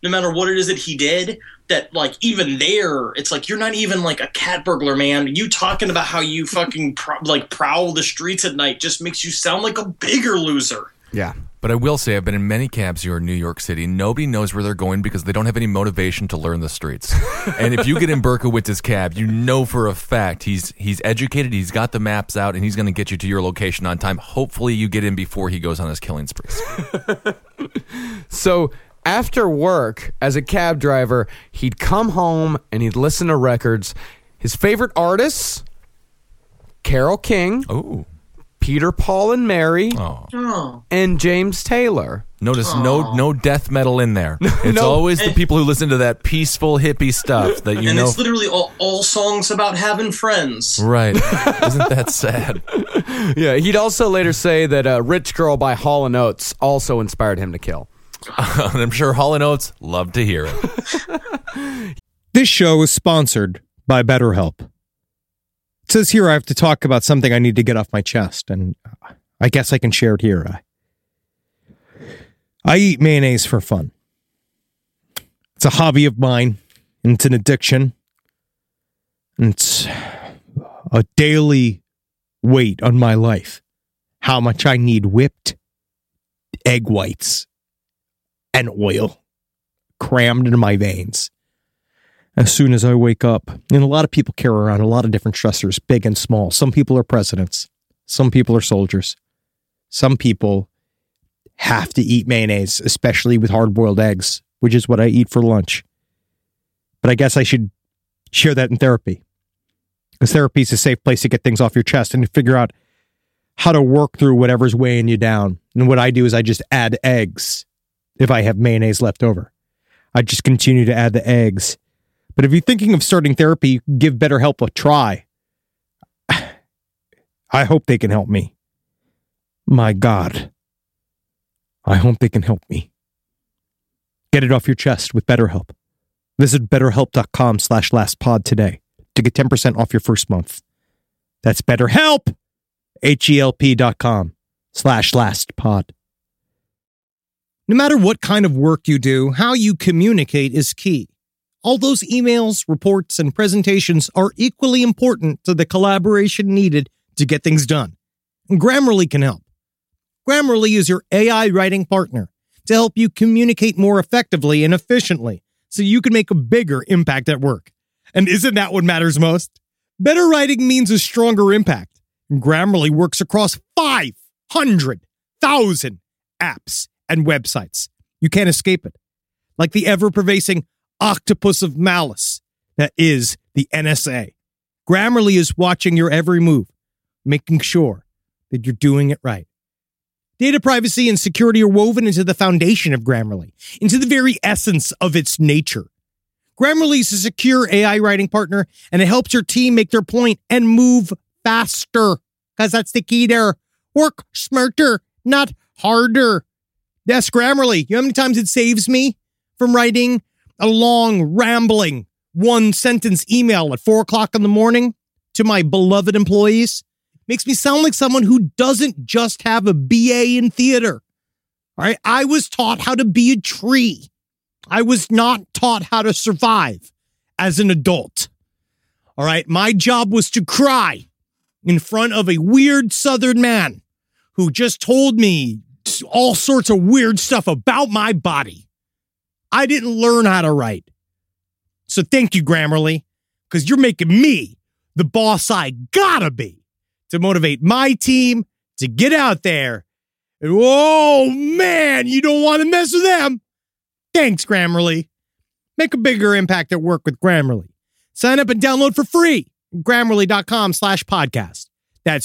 no matter what it is that he did, that, like, even there, it's like, you're not even, like, a cat burglar, man. You talking about how you fucking, pro- like, prowl the streets at night just makes you sound like a bigger loser. Yeah. But I will say, I've been in many cabs here in New York City. Nobody knows where they're going because they don't have any motivation to learn the streets. And if you get in Berkowitz's cab, you know for a fact he's he's educated, he's got the maps out, and he's going to get you to your location on time. Hopefully you get in before he goes on his killing sprees. So after work, as a cab driver, he'd come home and he'd listen to records. His favorite artists, Carole King. Oh. Peter, Paul, and Mary, Oh. Oh. and James Taylor. Notice no no death metal in there. It's No. always the people who listen to that peaceful hippie stuff that you and know. it's literally all, all songs about having friends. Right. Isn't that sad? Yeah, he'd also later say that uh, Rich Girl by Hall and Oates also inspired him to kill. And I'm sure Hall and Oates love to hear it. This show is sponsored by BetterHelp. It says here I have to talk about something I need to get off my chest, and I guess I can share it here. I, I eat mayonnaise for fun. It's a hobby of mine, and it's an addiction. And it's a daily weight on my life. How much I need whipped egg whites and oil crammed into my veins as soon as I wake up. And a lot of people carry around a lot of different stressors, big and small. Some people are presidents. Some people are soldiers. Some people have to eat mayonnaise, especially with hard-boiled eggs, which is what I eat for lunch. But I guess I should share that in therapy, because therapy is a safe place to get things off your chest and to figure out how to work through whatever's weighing you down. And what I do is I just add eggs if I have mayonnaise left over. I just continue to add the eggs. But if you're thinking of starting therapy, give BetterHelp a try. I hope they can help me. My God. I hope they can help me. Get it off your chest with BetterHelp. Visit betterhelp.com slash lastpod today to get ten percent off your first month. That's BetterHelp. H-E-L-P dot com slash lastpod. No matter what kind of work you do, how you communicate is key. All those emails, reports, and presentations are equally important to the collaboration needed to get things done. And Grammarly can help. Grammarly is your A I writing partner to help you communicate more effectively and efficiently so you can make a bigger impact at work. And isn't that what matters most? Better writing means a stronger impact. And Grammarly works across five hundred thousand apps and websites. You can't escape it. Like the ever-pervasive octopus of malice that is the N S A. Grammarly is watching your every move, making sure that you're doing it right. Data privacy and security are woven into the foundation of Grammarly, into the very essence of its nature. Grammarly is a secure A I writing partner, and it helps your team make their point and move faster, because that's the key there. Work smarter, not harder. Yes, Grammarly. You know how many times it saves me from writing a long, rambling, one-sentence email at four o'clock in the morning to my beloved employees? Makes me sound like someone who doesn't just have a B A in theater. All right, I was taught how to be a tree. I was not taught how to survive as an adult. All right, my job was to cry in front of a weird Southern man who just told me all sorts of weird stuff about my body. I didn't learn how to write. So thank you, Grammarly, because you're making me the boss I gotta be to motivate my team to get out there. And, oh, man, you don't want to mess with them. Thanks, Grammarly. Make a bigger impact at work with Grammarly. Sign up and download for free. Grammarly.com slash podcast. That's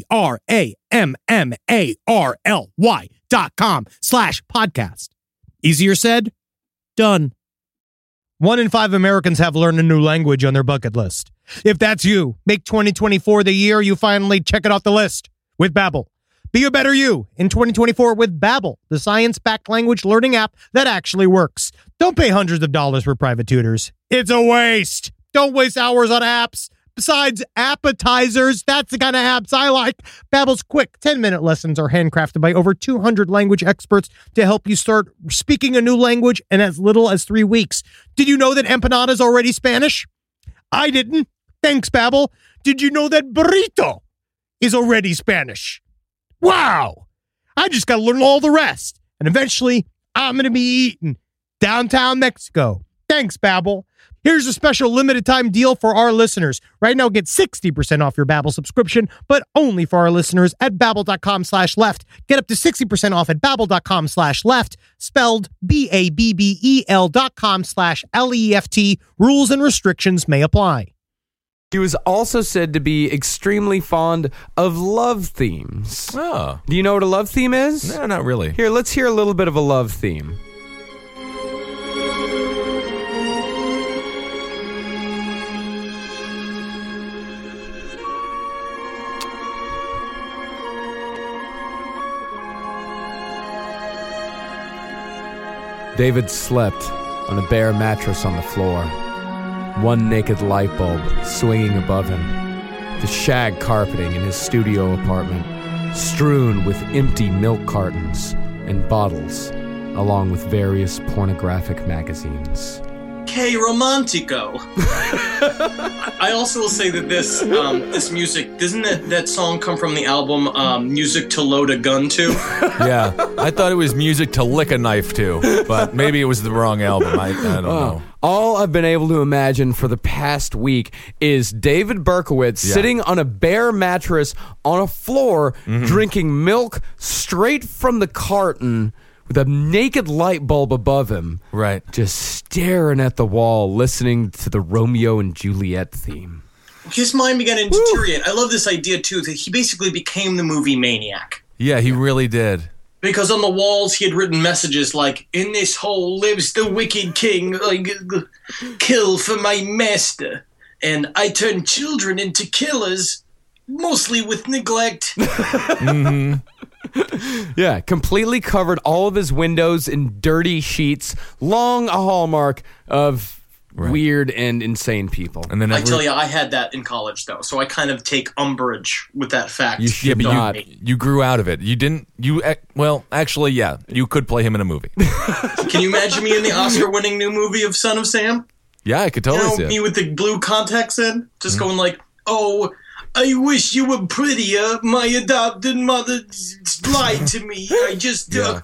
G-R-A-M-M-A-R-L-Y dot com slash podcast. Easier said, done. One in five Americans have learned a new language on their bucket list. If that's you, make twenty twenty-four the year you finally check it off the list with Babbel. Be a better you in twenty twenty-four with Babbel, the science-backed language learning app that actually works. Don't pay hundreds of dollars for private tutors. It's a waste. Don't waste hours on apps. Besides appetizers, that's the kind of apps I like. Babbel's quick ten-minute lessons are handcrafted by over two hundred language experts to help you start speaking a new language in as little as three weeks. Did you know that empanada is already Spanish? I didn't. Thanks, Babbel. Did you know that burrito is already Spanish? Wow! I just got to learn all the rest. And eventually, I'm going to be eating downtown Mexico. Thanks, Babbel. Here's a special limited time deal for our listeners. Right now, get sixty percent off your Babbel subscription, but only for our listeners at babbel.com slash left. Get up to sixty percent off at babbel.com slash left, spelled B A B B E L dot com slash L E F T. Rules and restrictions may apply. He was also said to be extremely fond of love themes. Oh. Do you know what a love theme is? No, not really. Here, let's hear a little bit of a love theme. David slept on a bare mattress on the floor, one naked light bulb swinging above him, the shag carpeting in his studio apartment strewn with empty milk cartons and bottles, along with various pornographic magazines. Que romantico. I also will say that this um, this music, doesn't that, that song come from the album um, Music to Load a Gun To? Yeah, I thought it was music to lick a knife to, but maybe it was the wrong album. I, I don't Oh. know. All I've been able to imagine for the past week is David Berkowitz Yeah. sitting on a bare mattress on a floor, Mm-hmm. drinking milk straight from the carton with a naked light bulb above him. Right. Just staring at the wall, listening to the Romeo and Juliet theme. His mind began to deteriorate. I love this idea, too, that he basically became the movie Maniac. Yeah, he really did. Because on the walls he had written messages like, "In this hole lives the wicked king, like, kill for my master. And I turn children into killers, mostly with neglect." Mm-hmm. Yeah, completely covered all of his windows in dirty sheets, long a hallmark of Right. weird and insane people. And then I every- tell you, I had that in college, though, so I kind of take umbrage with that fact. You should yeah, but not. you, you grew out of it. You didn't. You ac- well, actually, yeah, you could play him in a movie. Can you imagine me in the Oscar-winning new movie of Son of Sam? Yeah, I could You totally know, see it. me with the blue contacts in, just going like, "Oh, I wish you were prettier. My adopted mother lied to me. I just, uh,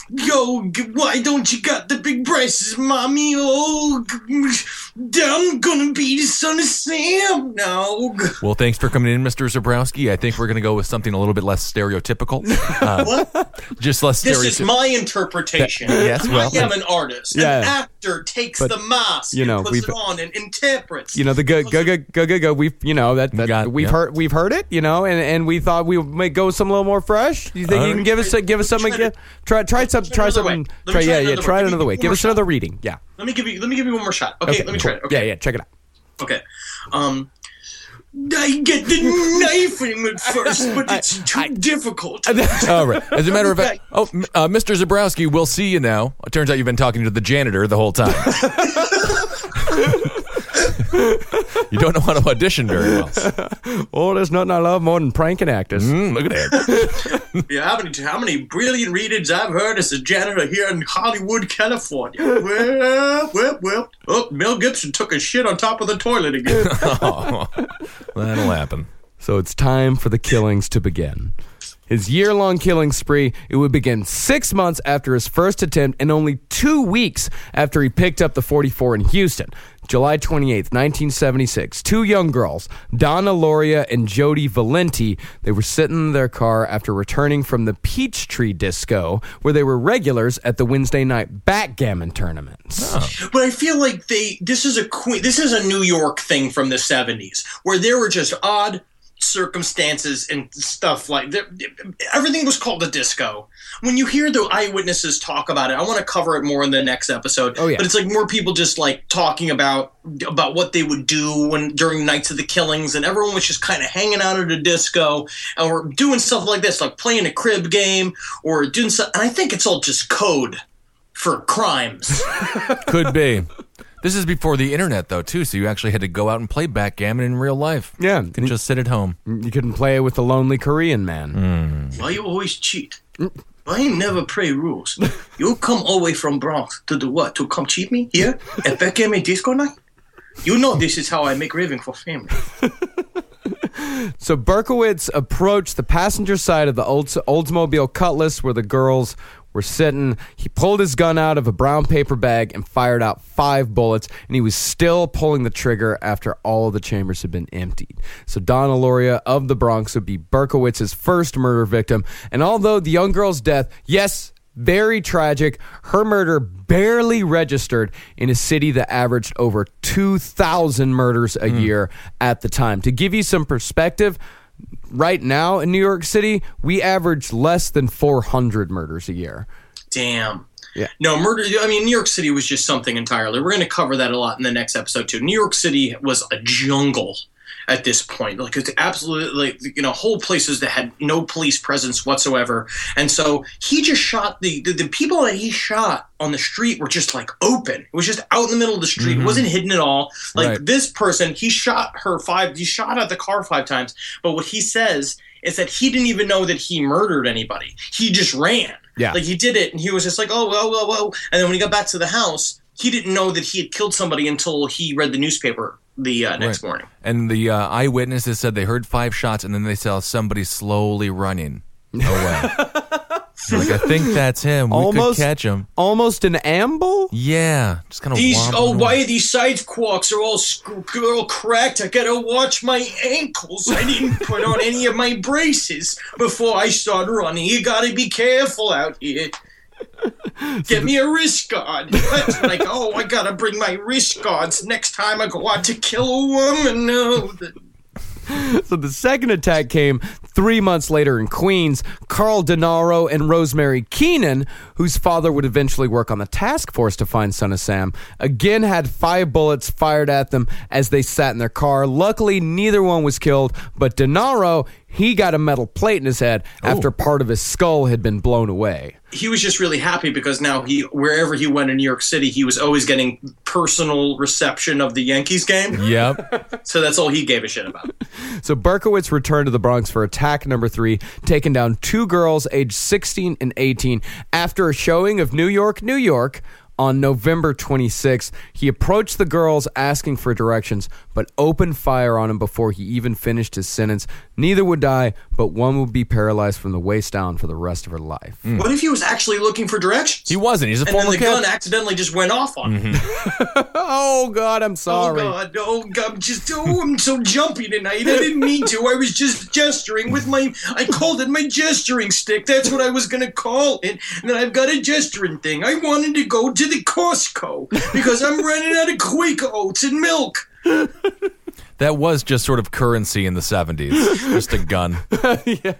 yo, g- why don't you got the big breasts, mommy? Oh, g- I'm gonna be the Son of Sam now." Well, thanks for coming in, Mister Zabrowski. I think we're going to go with something a little bit less stereotypical. Uh, What? just less This is stereotypical. my interpretation. Yes, well, I am an artist. Yeah. An actor takes But, the mask you know, and puts we've- it on and interprets. You know, the go go go go go go. We've you know that, that Got- we've yeah. heard we've heard it. You know, and, and we thought we might go some a little more fresh. You think All you can right. give us give us something? Try to- Give, try try some try try another way. something. Let me Try try yeah yeah another try way. it Give me another way. one Give more us shot. another reading. Yeah. Let me give you. Let me give you one more shot. Okay, let me try it. Okay. Yeah yeah. Check it out. Okay. Um, I get the knife in at first, but it's too difficult. All right. As a matter of fact, oh, m- uh, Mister Zabrowski, we'll see you now. It turns out you've been talking to the janitor the whole time. You don't know how to audition very well. Oh, there's nothing I love more than pranking actors. Mm, look at that. Yeah, how many how many brilliant readings I've heard as a janitor here in Hollywood, California. Well, well, well. Oh, Mel Gibson took a shit on top of the toilet again. Oh, that'll happen. So it's time for the killings to begin. His year-long killing spree, it would begin six months after his first attempt and only two weeks after he picked up the forty-four in Houston. July twenty-eighth, nineteen seventy-six. Two young girls, Donna Loria and Jody Valenti, they were sitting in their car after returning from the Peachtree Disco, where they were regulars at the Wednesday night backgammon tournaments. But I feel like they this is a que- this is a New York thing from the seventies where there were just odd circumstances and stuff like that. Everything was called a disco. When you hear the eyewitnesses talk about it, I want to cover it more in the next episode. Oh, yeah. But it's like more people just like talking about about what they would do when during nights of the killings, and everyone was just kind of hanging out at a disco or doing stuff like this, like playing a crib game or doing stuff. And I think it's all just code for crimes. Could be. This is before the internet, though, too, so you actually had to go out and play backgammon in real life. Yeah. You can just sit at home. You couldn't play with the lonely Korean man. Mm. Why you always cheat? I ain't never play rules. You come all the way from Bronx to do what? To come cheat me here at backgammon disco night? You know this is how I make living for family. So Berkowitz approached the passenger side of the Olds- Oldsmobile Cutlass where the girls were sitting. He pulled his gun out of a brown paper bag and fired out five bullets, and he was still pulling the trigger after all of the chambers had been emptied. So Donna Lauria of the Bronx would be Berkowitz's first murder victim, and although the young girl's death, yes, very tragic, her murder barely registered in a city that averaged over two thousand murders a mm. year at the time. To give you some perspective, right now in New York City, we average less than four hundred murders a year. Damn. Yeah. No, murder, I mean, New York City was just something entirely. We're going to cover that a lot in the next episode, too. New York City was a jungle at this point. Like, it's absolutely, like, you know, whole places that had no police presence whatsoever. And so he just shot, the, the, the people that he shot on the street were just, like, open. It was just out in the middle of the street. Mm-hmm. It wasn't hidden at all. Like, right. This person, he shot her five, he shot at the car five times. But what he says is that he didn't even know that he murdered anybody. He just ran. Yeah. Like, he did it, and he was just like, oh, well, well, well. And then when he got back to the house, he didn't know that he had killed somebody until he read the newspaper the uh, next right. morning. And the uh, eyewitnesses said they heard five shots, and then they saw somebody slowly running away. So like, I think that's him. We almost, could catch him. Almost an amble? Yeah. Just kind of These Oh, away. why are these side quarks are all, are all cracked? I gotta watch my ankles. I didn't put on any of my braces before I start running. You gotta be careful out here. Get me a wrist guard. That's like, oh, I gotta bring my wrist guards next time I go out to kill a woman. No. So the second attack came three months later in Queens. Carl Denaro and Rosemary Keenan, whose father would eventually work on the task force to find Son of Sam, again had five bullets fired at them as they sat in their car. Luckily, neither one was killed, but Denaro, he got a metal plate in his head Ooh. after part of his skull had been blown away. He was just really happy because now he, wherever he went in New York City, he was always getting personal reception of the Yankees game. Yep. So that's all he gave a shit about. So Berkowitz returned to the Bronx for attack number three, taking down two girls aged sixteen and eighteen after a showing of New York, New York. On November twenty-sixth, he approached the girls asking for directions, but opened fire on them before he even finished his sentence. Neither would die, but one would be paralyzed from the waist down for the rest of her life. Mm. What if he was actually looking for directions? He wasn't. He's a and former then the kid. gun accidentally just went off on him. Mm-hmm. Oh, God, I'm sorry. Oh, God. Oh, God. I'm just, oh, I'm so jumpy tonight. I didn't mean to. I was just gesturing with my, I called it my gesturing stick. That's what I was going to call it. And then I've got a gesturing thing. I wanted to go to the Costco because I'm running out of Quaker oats and milk. That was just sort of currency in the seventies. Just a gun. Yeah.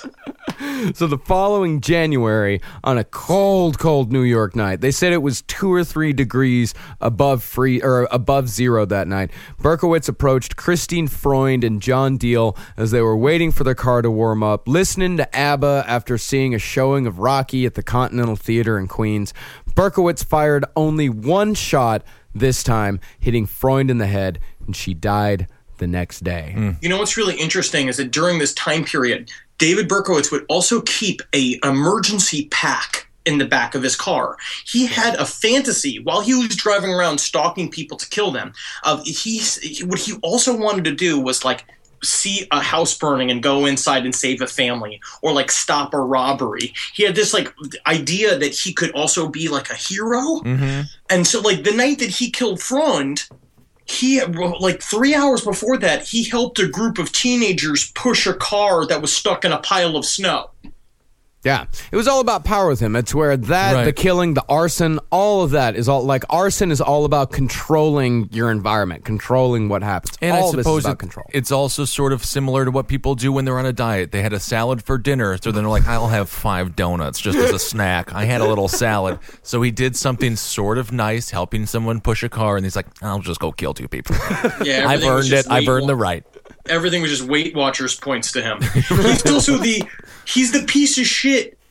So the following January, on a cold, cold New York night, they said it was two or three degrees above free or above zero that night. Berkowitz approached Christine Freund and John Deal as they were waiting for their car to warm up, listening to ABBA after seeing a showing of Rocky at the Continental Theater in Queens. Berkowitz fired only one shot this time, hitting Freund in the head, and she died the next day. Mm. You know what's really interesting is that during this time period, David Berkowitz would also keep a emergency pack in the back of his car. He had a fantasy while he was driving around stalking people to kill them. Of he, what he also wanted to do was like see a house burning and go inside and save a family, or like stop a robbery. He had this like idea that he could also be like a hero. Mm-hmm. And so like the night that he killed Freund, he, like three hours before that, he helped a group of teenagers push a car that was stuck in a pile of snow. Yeah, it was all about power with him. It's where that, right. the killing, the arson, all of that is all, like, arson is all about controlling your environment, controlling what happens. And all I suppose this is about it, control. It's also sort of similar to what people do when they're on a diet. They had a salad for dinner, so then they're like, I'll have five donuts just as a snack. I had a little salad. So he did something sort of nice, helping someone push a car, and he's like, I'll just go kill two people. Yeah, I've earned it. I've earned the right. Everything was just Weight Watchers points to him. He's also the, he's the piece of shit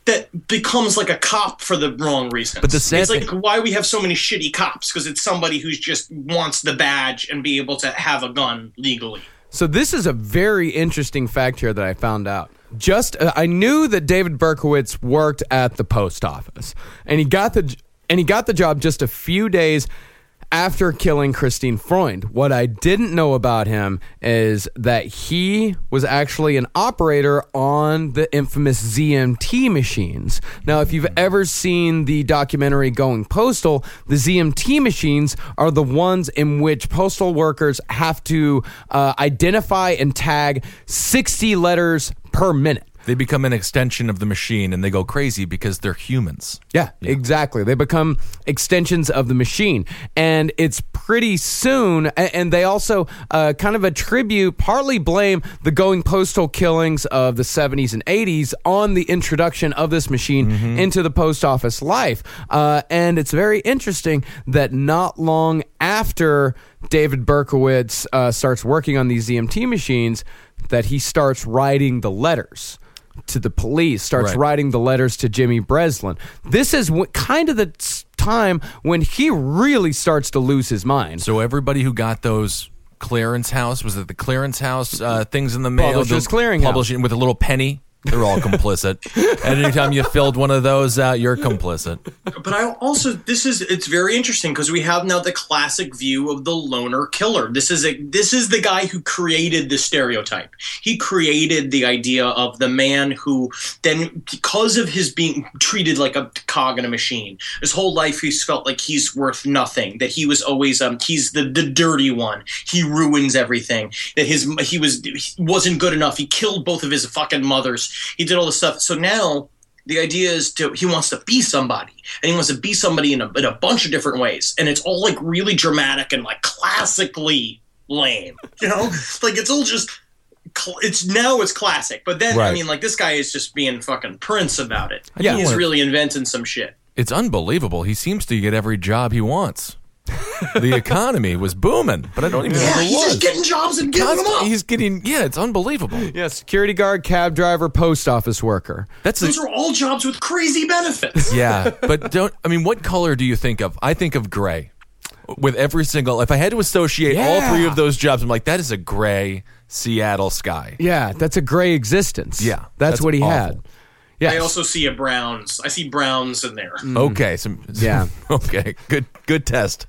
that becomes like a cop for the wrong reasons. But the sad it's like thing- why we have so many shitty cops, because it's somebody who's just wants the badge and be able to have a gun legally. So this is a very interesting fact here that I found out. Just uh, I knew that David Berkowitz worked at the post office, and he got the and he got the job just a few days after killing Christine Freund. What I didn't know about him is that he was actually an operator on the infamous Z M T machines. Now, if you've ever seen the documentary Going Postal, the Z M T machines are the ones in which postal workers have to uh, identify and tag sixty letters per minute. They become an extension of the machine, and they go crazy because they're humans. Yeah, yeah, exactly. They become extensions of the machine. And it's pretty soon, and they also uh, kind of attribute, partly blame the Going Postal killings of the seventies and eighties on the introduction of this machine mm-hmm. into the post office life. Uh, and it's very interesting that not long after David Berkowitz uh, starts working on these Z M T machines, that he starts writing the letters to the police, starts right. writing the letters to Jimmy Breslin. This is w- kind of the t- time when he really starts to lose his mind. So everybody who got those clearance house, was it the clearance house uh, things in the mail? Publishers the Clearinghouse. Publishing with a little penny. They're all complicit. And anytime you filled one of those out, you're complicit. But I also, this is, it's very interesting because we have now the classic view of the loner killer. This is a, this is the guy who created the stereotype. He created the idea of the man who then, because of his being treated like a cog in a machine, his whole life he's felt like he's worth nothing, that he was always, um, he's the, the dirty one. He ruins everything. That his, he was, he wasn't good enough. He killed both of his fucking mothers. He did all this stuff. So now the idea is to he wants to be somebody, and he wants to be somebody in a, in a bunch of different ways. And it's all like really dramatic and like classically lame, you know, like it's all just cl- it's now it's classic. But then, right. I mean, like this guy is just being fucking Prince about it. Yeah. He's really inventing some shit. It's unbelievable. He seems to get every job he wants. The economy was booming, but I don't even Yeah, know what it he's was. just getting jobs and giving them Constantly, up. he's getting, yeah, it's unbelievable. Yeah, security guard, cab driver, post office worker. That's Those a, are all jobs with crazy benefits. yeah, but don't, I mean, what color do you think of? I think of gray. With every single, if I had to associate Yeah. all three of those jobs, I'm like, that is a gray Seattle sky. Yeah, that's a gray existence. Yeah, That's, that's what he awful. had. Yes. I also see a Browns. I see Browns in there. Okay, some, Yeah. okay, good, good test.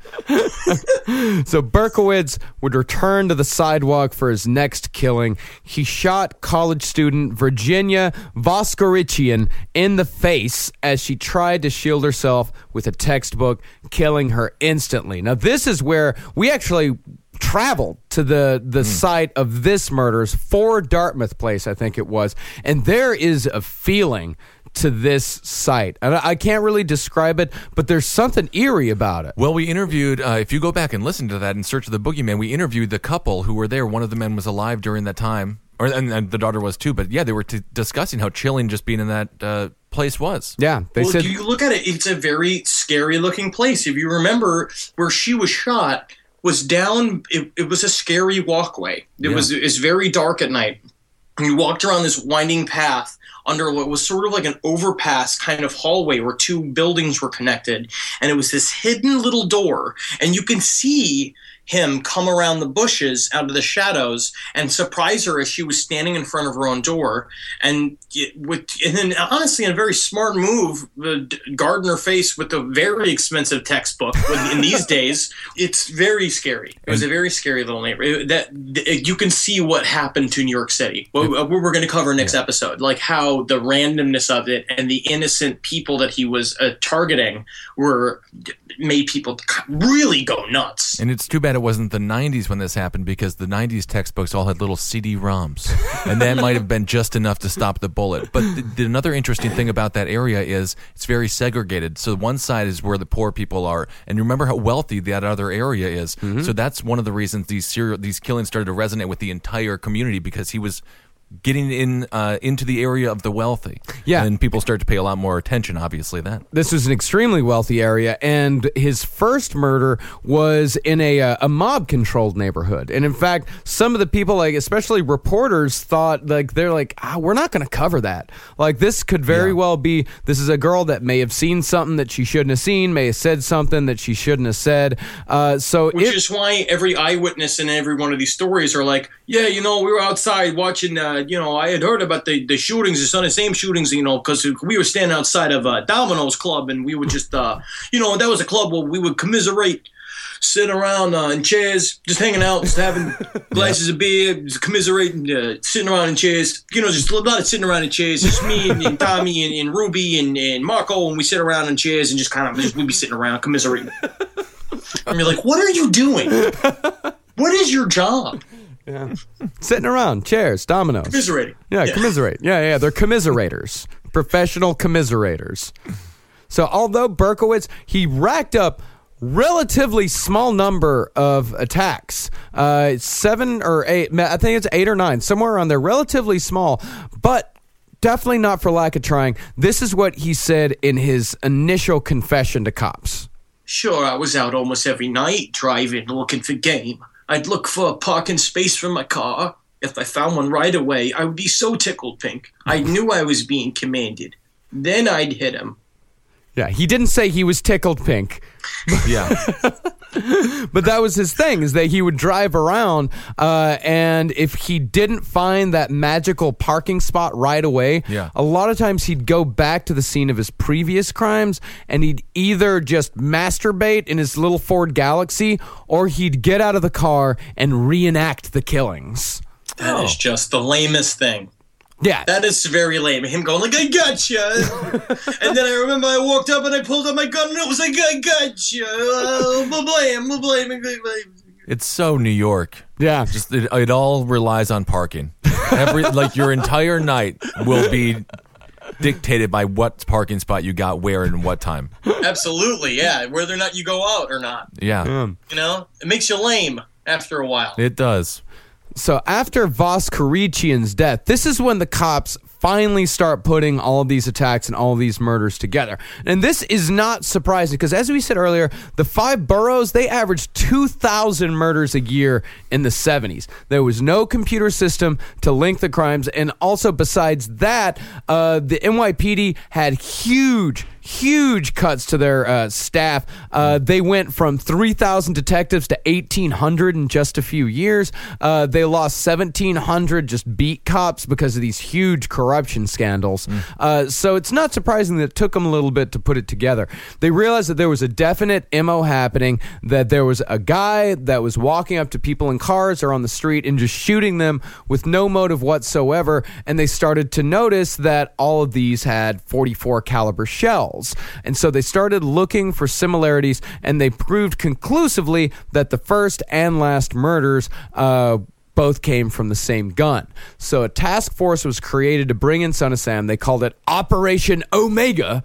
So Berkowitz would return to the sidewalk for his next killing. He shot college student Virginia Voskorichian in the face as she tried to shield herself with a textbook, killing her instantly. Now, this is where we actually traveled to the, the mm. site of this murders, for Dartmouth Place, I think it was. And there is a feeling to this site. And I can't really describe it, but there's something eerie about it. Well, we interviewed, uh, if you go back and listen to that in Search of the Boogeyman, we interviewed the couple who were there. One of the men was alive during that time, or and, and the daughter was too. But yeah, they were t- discussing how chilling just being in that uh, place was. Yeah, they well, said... if you look at it, it's a very scary looking place. If you remember where she was shot, was down, it, it was a scary walkway. It Yeah. was it's very dark at night. And you walked around this winding path under what was sort of like an overpass kind of hallway where two buildings were connected. And it was this hidden little door. And you can see him come around the bushes out of the shadows and surprise her as she was standing in front of her own door. And it, with, and then honestly, in a very smart move, uh, guarding her face with a very expensive textbook. In these days, it's very scary. It was a very scary little neighborhood. That, that you can see what happened to New York City. What, what we're going to cover next yeah. episode, like how the randomness of it and the innocent people that he was uh, targeting were made people really go nuts. And it's too bad it wasn't the nineties when this happened, because the nineties textbooks all had little C D ROMs, and that might have been just enough to stop the bullet. But the, the, another interesting thing about that area is it's very segregated. So one side is where the poor people are, and remember how wealthy that other area is. Mm-hmm. So that's one of the reasons these serial these killings started to resonate with the entire community, because he was getting in uh, into the area of the wealthy. Yeah. And people start to pay a lot more attention, obviously, then. This was an extremely wealthy area, and his first murder was in a uh, a mob-controlled neighborhood. And in fact, some of the people, like especially reporters, thought like they're like, ah, we're not going to cover that. Like this could very Yeah. well be. This is a girl that may have seen something that she shouldn't have seen, may have said something that she shouldn't have said. Uh, so Which it, is why every eyewitness in every one of these stories are like, yeah, you know, we were outside watching, uh, you know, I had heard about the, the shootings, the Sunday same shootings, you know, because we were standing outside of uh, Domino's Club, and we would just, uh, you know, that was a club where we would commiserate, sit around uh, in chairs, just hanging out, just having glasses of beer, just commiserating, uh, sitting around in chairs, you know, just a lot of sitting around in chairs, just me and, and Tommy and, and Ruby and, and Marco, and we sit around in chairs and just kind of, just, we'd be sitting around commiserating. And you're like, what are you doing? What is your job? yeah. Sitting around, chairs, dominoes. Commiserating. Yeah, Yeah. commiserate. Yeah, yeah, they're commiserators, professional commiserators. So although Berkowitz, he racked up relatively small number of attacks, uh, seven or eight, I think it's eight or nine, somewhere around there, relatively small, but definitely not for lack of trying. This is what he said in his initial confession to cops. Sure, I was out almost every night driving, looking for game. I'd look for a parking space for my car. If I found one right away, I would be so tickled pink. I knew I was being commanded. Then I'd hit him. Yeah, he didn't say he was tickled pink. Yeah. But that was his thing, is that he would drive around, uh, and if he didn't find that magical parking spot right away, Yeah. a lot of times he'd go back to the scene of his previous crimes, and he'd either just masturbate in his little Ford Galaxy, or he'd get out of the car and reenact the killings. That is just the lamest thing. Yeah. That is very lame. Him going like, I gotcha. And then I remember I walked up and I pulled out my gun and it was like, I gotcha. Oh, blah-blam, blah-blam, blah-blam. It's so New York. Yeah. Just it, it all relies on parking. Every like your entire night will be dictated by what parking spot you got where and what time. Absolutely, yeah. Whether or not you go out or not. Yeah. You know? It makes you lame after a while. It does. So after Voskerichian's death, this is when the cops finally start putting all of these attacks and all of these murders together. And this is not surprising because, as we said earlier, the five boroughs, they averaged two thousand murders a year in the seventies. There was no computer system to link the crimes. And also, besides that, uh, the N Y P D had huge, huge cuts to their uh, staff. Uh, they went from three thousand detectives to eighteen hundred in just a few years. Uh, they lost seventeen hundred just beat cops because of these huge corruption scandals. Mm. Uh, so it's not surprising that it took them a little bit to put it together. They realized that there was a definite M O happening, that there was a guy that was walking up to people in cars or on the street and just shooting them with no motive whatsoever. And they started to notice that all of these had forty-four caliber shells. And so they started looking for similarities, and they proved conclusively that the first and last murders uh, both came from the same gun. So a task force was created to bring in Son of Sam. They called it Operation Omega.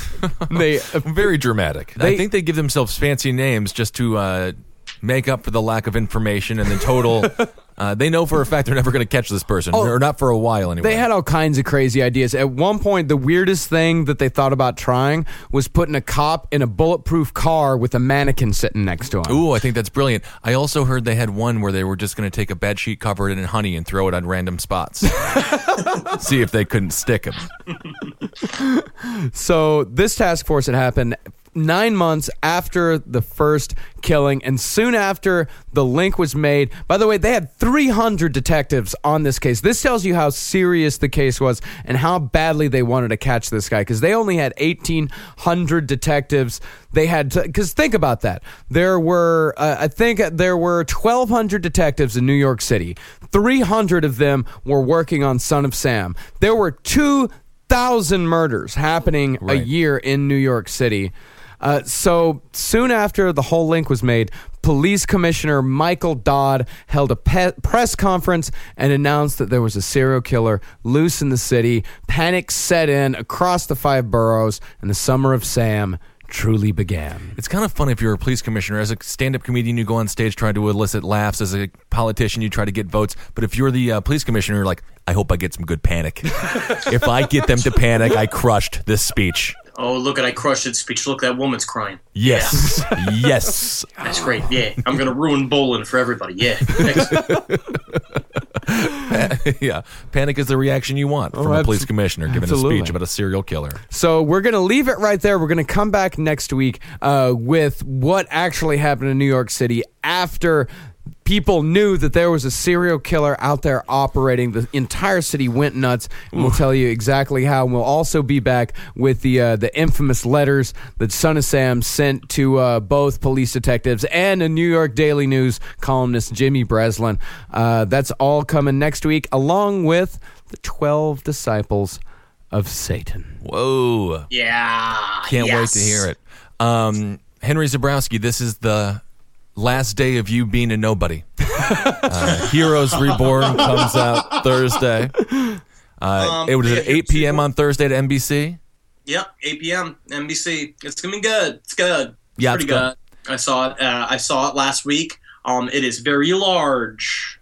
they Very dramatic. They- I think they give themselves fancy names just to uh, make up for the lack of information and the total. Uh, they know for a fact they're never going to catch this person, Oh, or not for a while anyway. They had all kinds of crazy ideas. At one point, the weirdest thing that they thought about trying was putting a cop in a bulletproof car with a mannequin sitting next to him. Ooh, I think that's brilliant. I also heard they had one where they were just going to take a bed sheet covered in honey and throw it on random spots. See if they couldn't stick him. So this task force had happened nine months after the first killing, and soon after the link was made. By the way, they had three hundred detectives on this case. This tells you how serious the case was and how badly they wanted to catch this guy, because they only had eighteen hundred detectives. They had to, because think about that. There were, uh, I think there were twelve hundred detectives in New York City. three hundred of them were working on Son of Sam. There were two thousand murders happening Right. a year in New York City. Uh, so soon after the whole link was made, Police Commissioner Michael Dodd held a pe- press conference and announced that there was a serial killer loose in the city. Panic set in across the five boroughs, and the Summer of Sam truly began. It's kind of fun if you're a police commissioner. As a stand-up comedian, you go on stage trying to elicit laughs. As a politician, you try to get votes. But if you're the uh, police commissioner, you're like, I hope I get some good panic. If I get them to panic, I crushed this speech. Oh, look at I crushed that speech. Look, that woman's crying. Yes. Yeah. Yes. That's great. Yeah. I'm going to ruin bowling for everybody. Yeah. Yeah. Panic is the reaction you want from oh, a police commissioner giving absolutely. a speech about a serial killer. So we're going to leave it right there. We're going to come back next week uh, with what actually happened in New York City after people knew that there was a serial killer out there operating. The entire city went nuts. And we'll tell you exactly how. And we'll also be back with the uh, the infamous letters that Son of Sam sent to uh, both police detectives and a New York Daily News columnist, Jimmy Breslin. Uh, that's all coming next week, along with the twelve disciples of Satan. Whoa. Yeah. Can't yes. wait to hear it. Um, Henry Zebrowski, this is the last day of you being a nobody. Uh, Heroes Reborn comes out Thursday. Uh, Um, it was yeah, at eight p.m. on Thursday at N B C. Yep, eight p.m. N B C. It's gonna be good. It's good. It's Yeah, pretty it's good. good. I saw it. Uh, I saw it last week. Um, it is very large.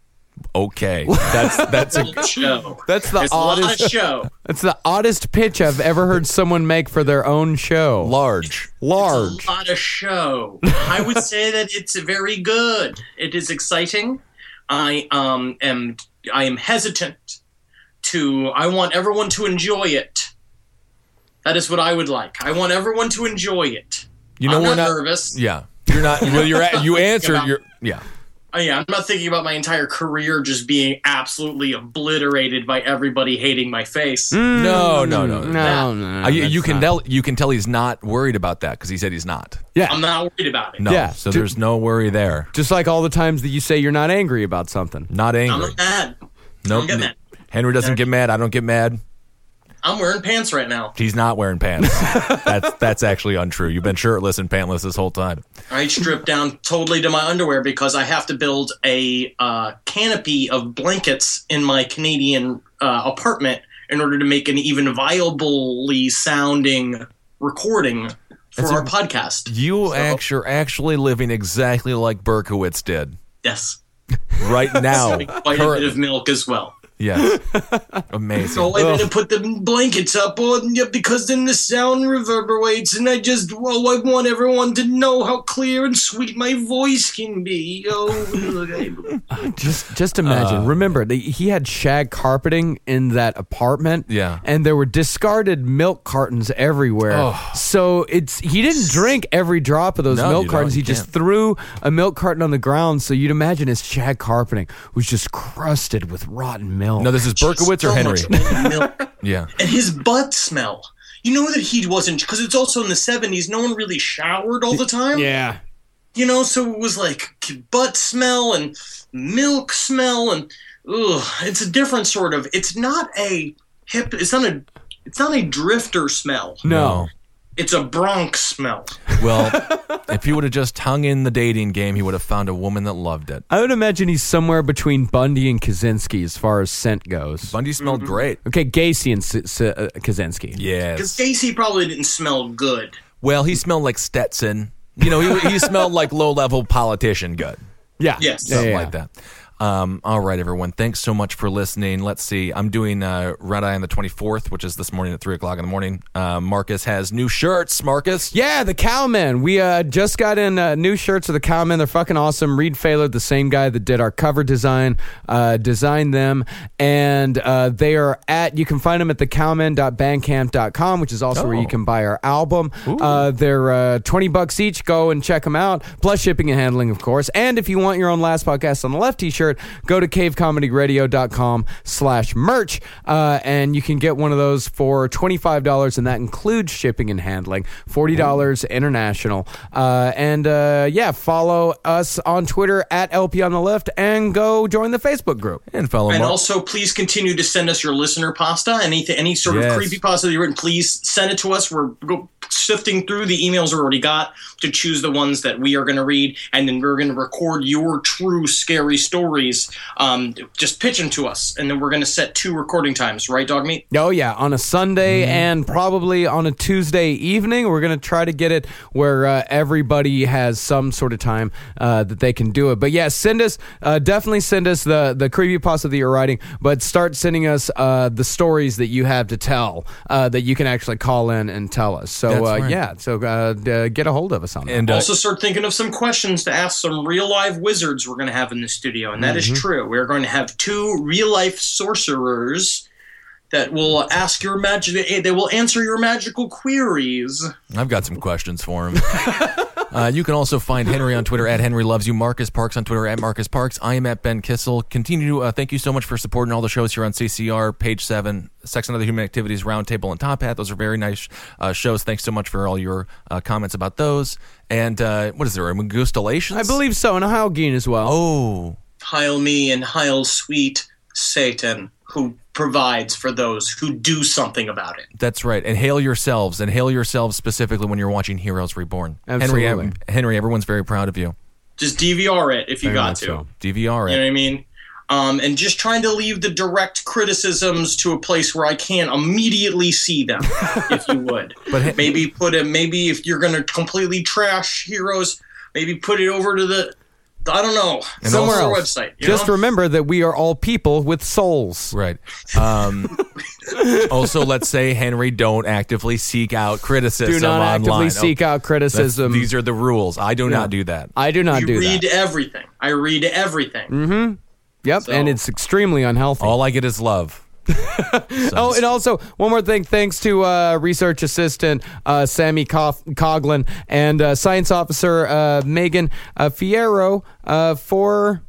Okay, that's that's a show. That's the It's a lot oddest of show. That's the oddest pitch I've ever heard someone make for their own show. large. Large. It's a lot of show. I would say that it's very good. It is exciting. I um am I am hesitant to. I want everyone to enjoy it. That is what I would like. I want everyone to enjoy it. You know I'm we're not not nervous. Yeah, you're not. Well, you're at, you answered. about- You're yeah. Oh, yeah, I'm not thinking about my entire career just being absolutely obliterated by everybody hating my face. No, no, no, No, no, no. Uh, you, you that's can not- tell. You can tell he's not worried about that because he said he's not. Yeah. I'm not worried about it. No, Yeah. so Ju- there's no worry there. Just like all the times that you say you're not angry about something. Not I'm angry. not mad. Nope. I'm getting mad. Henry doesn't get mad. I don't get mad. I'm wearing pants right now. He's not wearing pants. that's that's actually untrue. You've been shirtless and pantless this whole time. I stripped down totally to my underwear because I have to build a uh, canopy of blankets in my Canadian uh, apartment in order to make an even viably sounding recording for That's our a- podcast. You So- act, you're actually living exactly like Berkowitz did Yes. right now. Quite a Current- bit of milk as well. Yes. Amazing. So I better put the blankets up on yeah, because then the sound reverberates, and I just well, I want everyone to know how clear and sweet my voice can be. Oh, okay. Just just imagine. Uh, Remember, the, he had shag carpeting in that apartment. Yeah. And there were discarded milk cartons everywhere. Oh. So it's he didn't drink every drop of those No, you milk don't. cartons. You He just can't. threw a milk carton on the ground. So you'd imagine his shag carpeting was just crusted with rotten milk. No, this is Berkowitz or So Henry? much milk. Yeah. And his butt smell. You know that he wasn't because it's also in the seventies. No one really showered all the time. Yeah. You know, so it was like butt smell and milk smell and ugh, it's a different sort of. It's not a hip. It's not a. It's not a drifter smell. No. It's a Bronx smell. Well, if he would have just hung in the dating game, he would have found a woman that loved it. I would imagine he's somewhere between Bundy and Kaczynski as far as scent goes. Bundy smelled great. Okay, Gacy and S- S- uh, Kaczynski. Because Yes. Stacy probably didn't smell good. Well, he smelled like Stetson. You know, he he smelled like low-level politician good. Yeah. Yes. Yeah, Something yeah, like yeah. that. Um, all right, everyone. Thanks so much for listening. Let's see. I'm doing uh, Red Eye on the twenty-fourth, which is this morning at three o'clock in the morning. Uh, Marcus has new shirts. Marcus? Yeah, the Cowmen. We uh, just got in uh, new shirts of the Cowmen. They're fucking awesome. Reed Faylor, the same guy that did our cover design, uh, designed them. And uh, they are at, you can find them at the cowmen dot bandcamp dot com, which is also where you can buy our album. Uh, they're uh, twenty bucks each. Go and check them out. Plus shipping and handling, of course. And if you want your own Last Podcast on the Left t-shirt, go to cave comedy radio dot com slash merch. Uh, and you can get one of those for twenty-five dollars, and that includes shipping and handling. forty dollars international. Uh, and uh, yeah, follow us on Twitter at L P on the Left and go join the Facebook group. And follow And Mar- also, please continue to send us your listener pasta. Anything, any sort Yes. of creepy pasta that you've written, please send it to us. We're go, sifting through the emails we already got to choose the ones that we are going to read, and then we're going to record your true scary stories. Um, just pitch them to us, and then we're going to set two recording times, right, Dog Meat? Oh, yeah, on a Sunday mm-hmm. and probably on a Tuesday evening. We're going to try to get it where uh, everybody has some sort of time uh, that they can do it. But, yeah, send us, uh, definitely send us the, the creepypasta that you're writing, but start sending us uh, the stories that you have to tell uh, that you can actually call in and tell us. So, uh, right. yeah, so uh, uh, get a hold of us on that. And uh, also start thinking of some questions to ask some real-life wizards we're going to have in the studio, and that mm-hmm. is true. We're going to have two real-life sorcerers that will ask your magic. They will answer your magical queries. I've got some questions for him. uh, you can also find Henry on Twitter at Henry Loves You, Marcus Parks on Twitter at Marcus Parks. I am at Ben Kissel. Continue to uh, thank you so much for supporting all the shows here on C C R, Page Seven, Sex and Other Human Activities, Roundtable, and Top Hat. Those are very nice uh, shows. Thanks so much for all your uh, comments about those. And uh, what is there? Magustallations? I believe so, and a Haugen as well. Oh, Heil me and heil sweet Satan, who provides for those who do something about it. That's right. And hail yourselves, and hail yourselves specifically when you're watching Heroes Reborn. Absolutely. Henry, Henry, everyone's very proud of you. Just D V R it if you very got to. So. D V R it. You know what I mean? Um, and just trying to leave the direct criticisms to a place where I can immediately see them, if you would. But ha- maybe put it. Maybe if you're going to completely trash Heroes, maybe put it over to the. I don't know. And somewhere else. Website, Just know? remember that we are all people with souls. Right. Um, also, let's say, Henry, don't actively seek out criticism Do not online. actively seek out criticism. That's, these are the rules. I do yeah. not do that. I do not you do read that. everything. I read everything. Mm-hmm. Yep, So. and it's extremely unhealthy. All I get is love. So. Oh, and also, one more thing. Thanks to uh, research assistant uh, Sammy Cof- Coughlin and uh, science officer uh, Megan uh, Fierro uh, for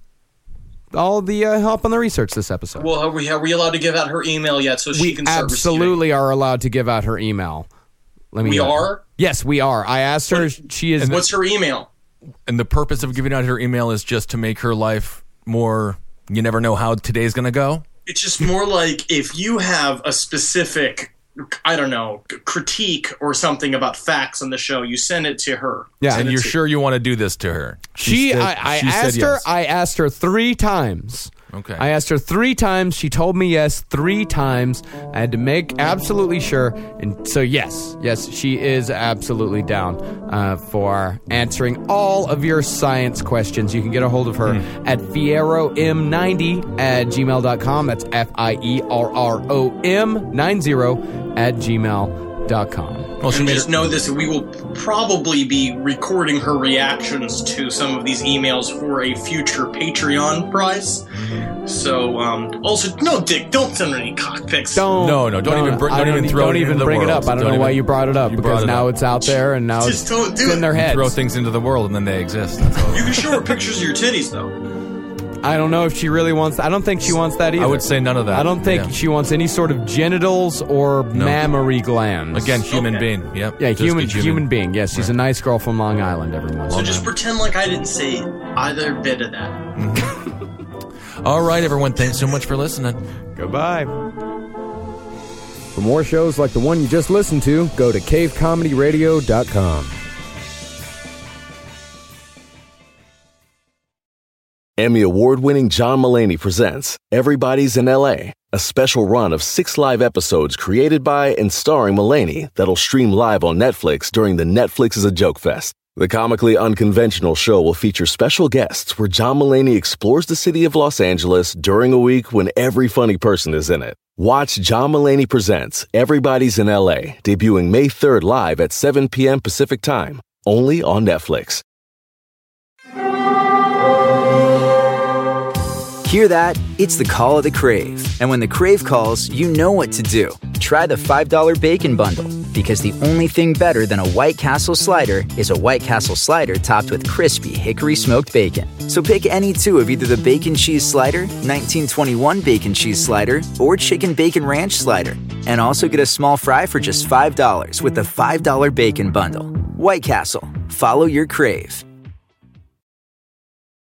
all the uh, help on the research this episode. Well, are we, are we allowed to give out her email yet so she we can start absolutely receiving? are allowed to give out her email. Let me We know. are? Yes, we are. I asked her. What, she is. What's her email? And the purpose of giving out her email is just to make her life more, you never know how today's going to go. It's just more like if you have a specific, I don't know, critique or something about facts on the show, you send it to her. Yeah, and you're sure you want to do this to her. She, she said, I, I she asked said her. yes. I asked her three times. Okay. I asked her three times. She told me yes three times. I had to make absolutely sure. And so, yes, yes, she is absolutely down uh, for answering all of your science questions. You can get a hold of her mm. at Fierro M ninety at gmail dot com. That's F I E R R O M ninety at gmail dot com. Well, and just her- know this, we will probably be recording her reactions to some of these emails for a future Patreon prize. Mm-hmm. So, um, also, no, Dick, don't send her any cockpicks. Don't, no, no, don't, don't even, br- don't, don't even throw don't it even into bring the it world. up. I don't, don't know even, why you brought it up, because now it it's out there and now just it's, don't do it's it. in their head. Throw things into the world and then they exist. That's all. You can show her pictures of your titties, though. I don't know if she really wants that. I don't think she wants that either. I would say none of that. I don't think yeah. she wants any sort of genitals or no. mammary glands. Again, human okay. being. Yep. Yeah, human, human human being. Yes, she's right. a nice girl from Long Island, everyone. So well, just man. pretend like I didn't say either bit of that. Mm-hmm. All right, everyone. Thanks so much for listening. Goodbye. For more shows like the one you just listened to, go to cave comedy radio dot com. Emmy award-winning John Mulaney presents Everybody's in L A, a special run of six live episodes created by and starring Mulaney that'll stream live on Netflix during the Netflix is a Joke Fest. The comically unconventional show will feature special guests where John Mulaney explores the city of Los Angeles during a week when every funny person is in it. Watch John Mulaney Presents Everybody's in L A, debuting May third live at seven p.m. Pacific Time, only on Netflix. Hear that? It's the call of the Crave. And when the Crave calls, you know what to do. Try the five dollar Bacon Bundle, because the only thing better than a White Castle slider is a White Castle slider topped with crispy hickory smoked bacon. So pick any two of either the Bacon Cheese Slider, nineteen twenty-one Bacon Cheese Slider, or Chicken Bacon Ranch Slider. And also get a small fry for just five dollars with the five dollar Bacon Bundle. White Castle. Follow your Crave.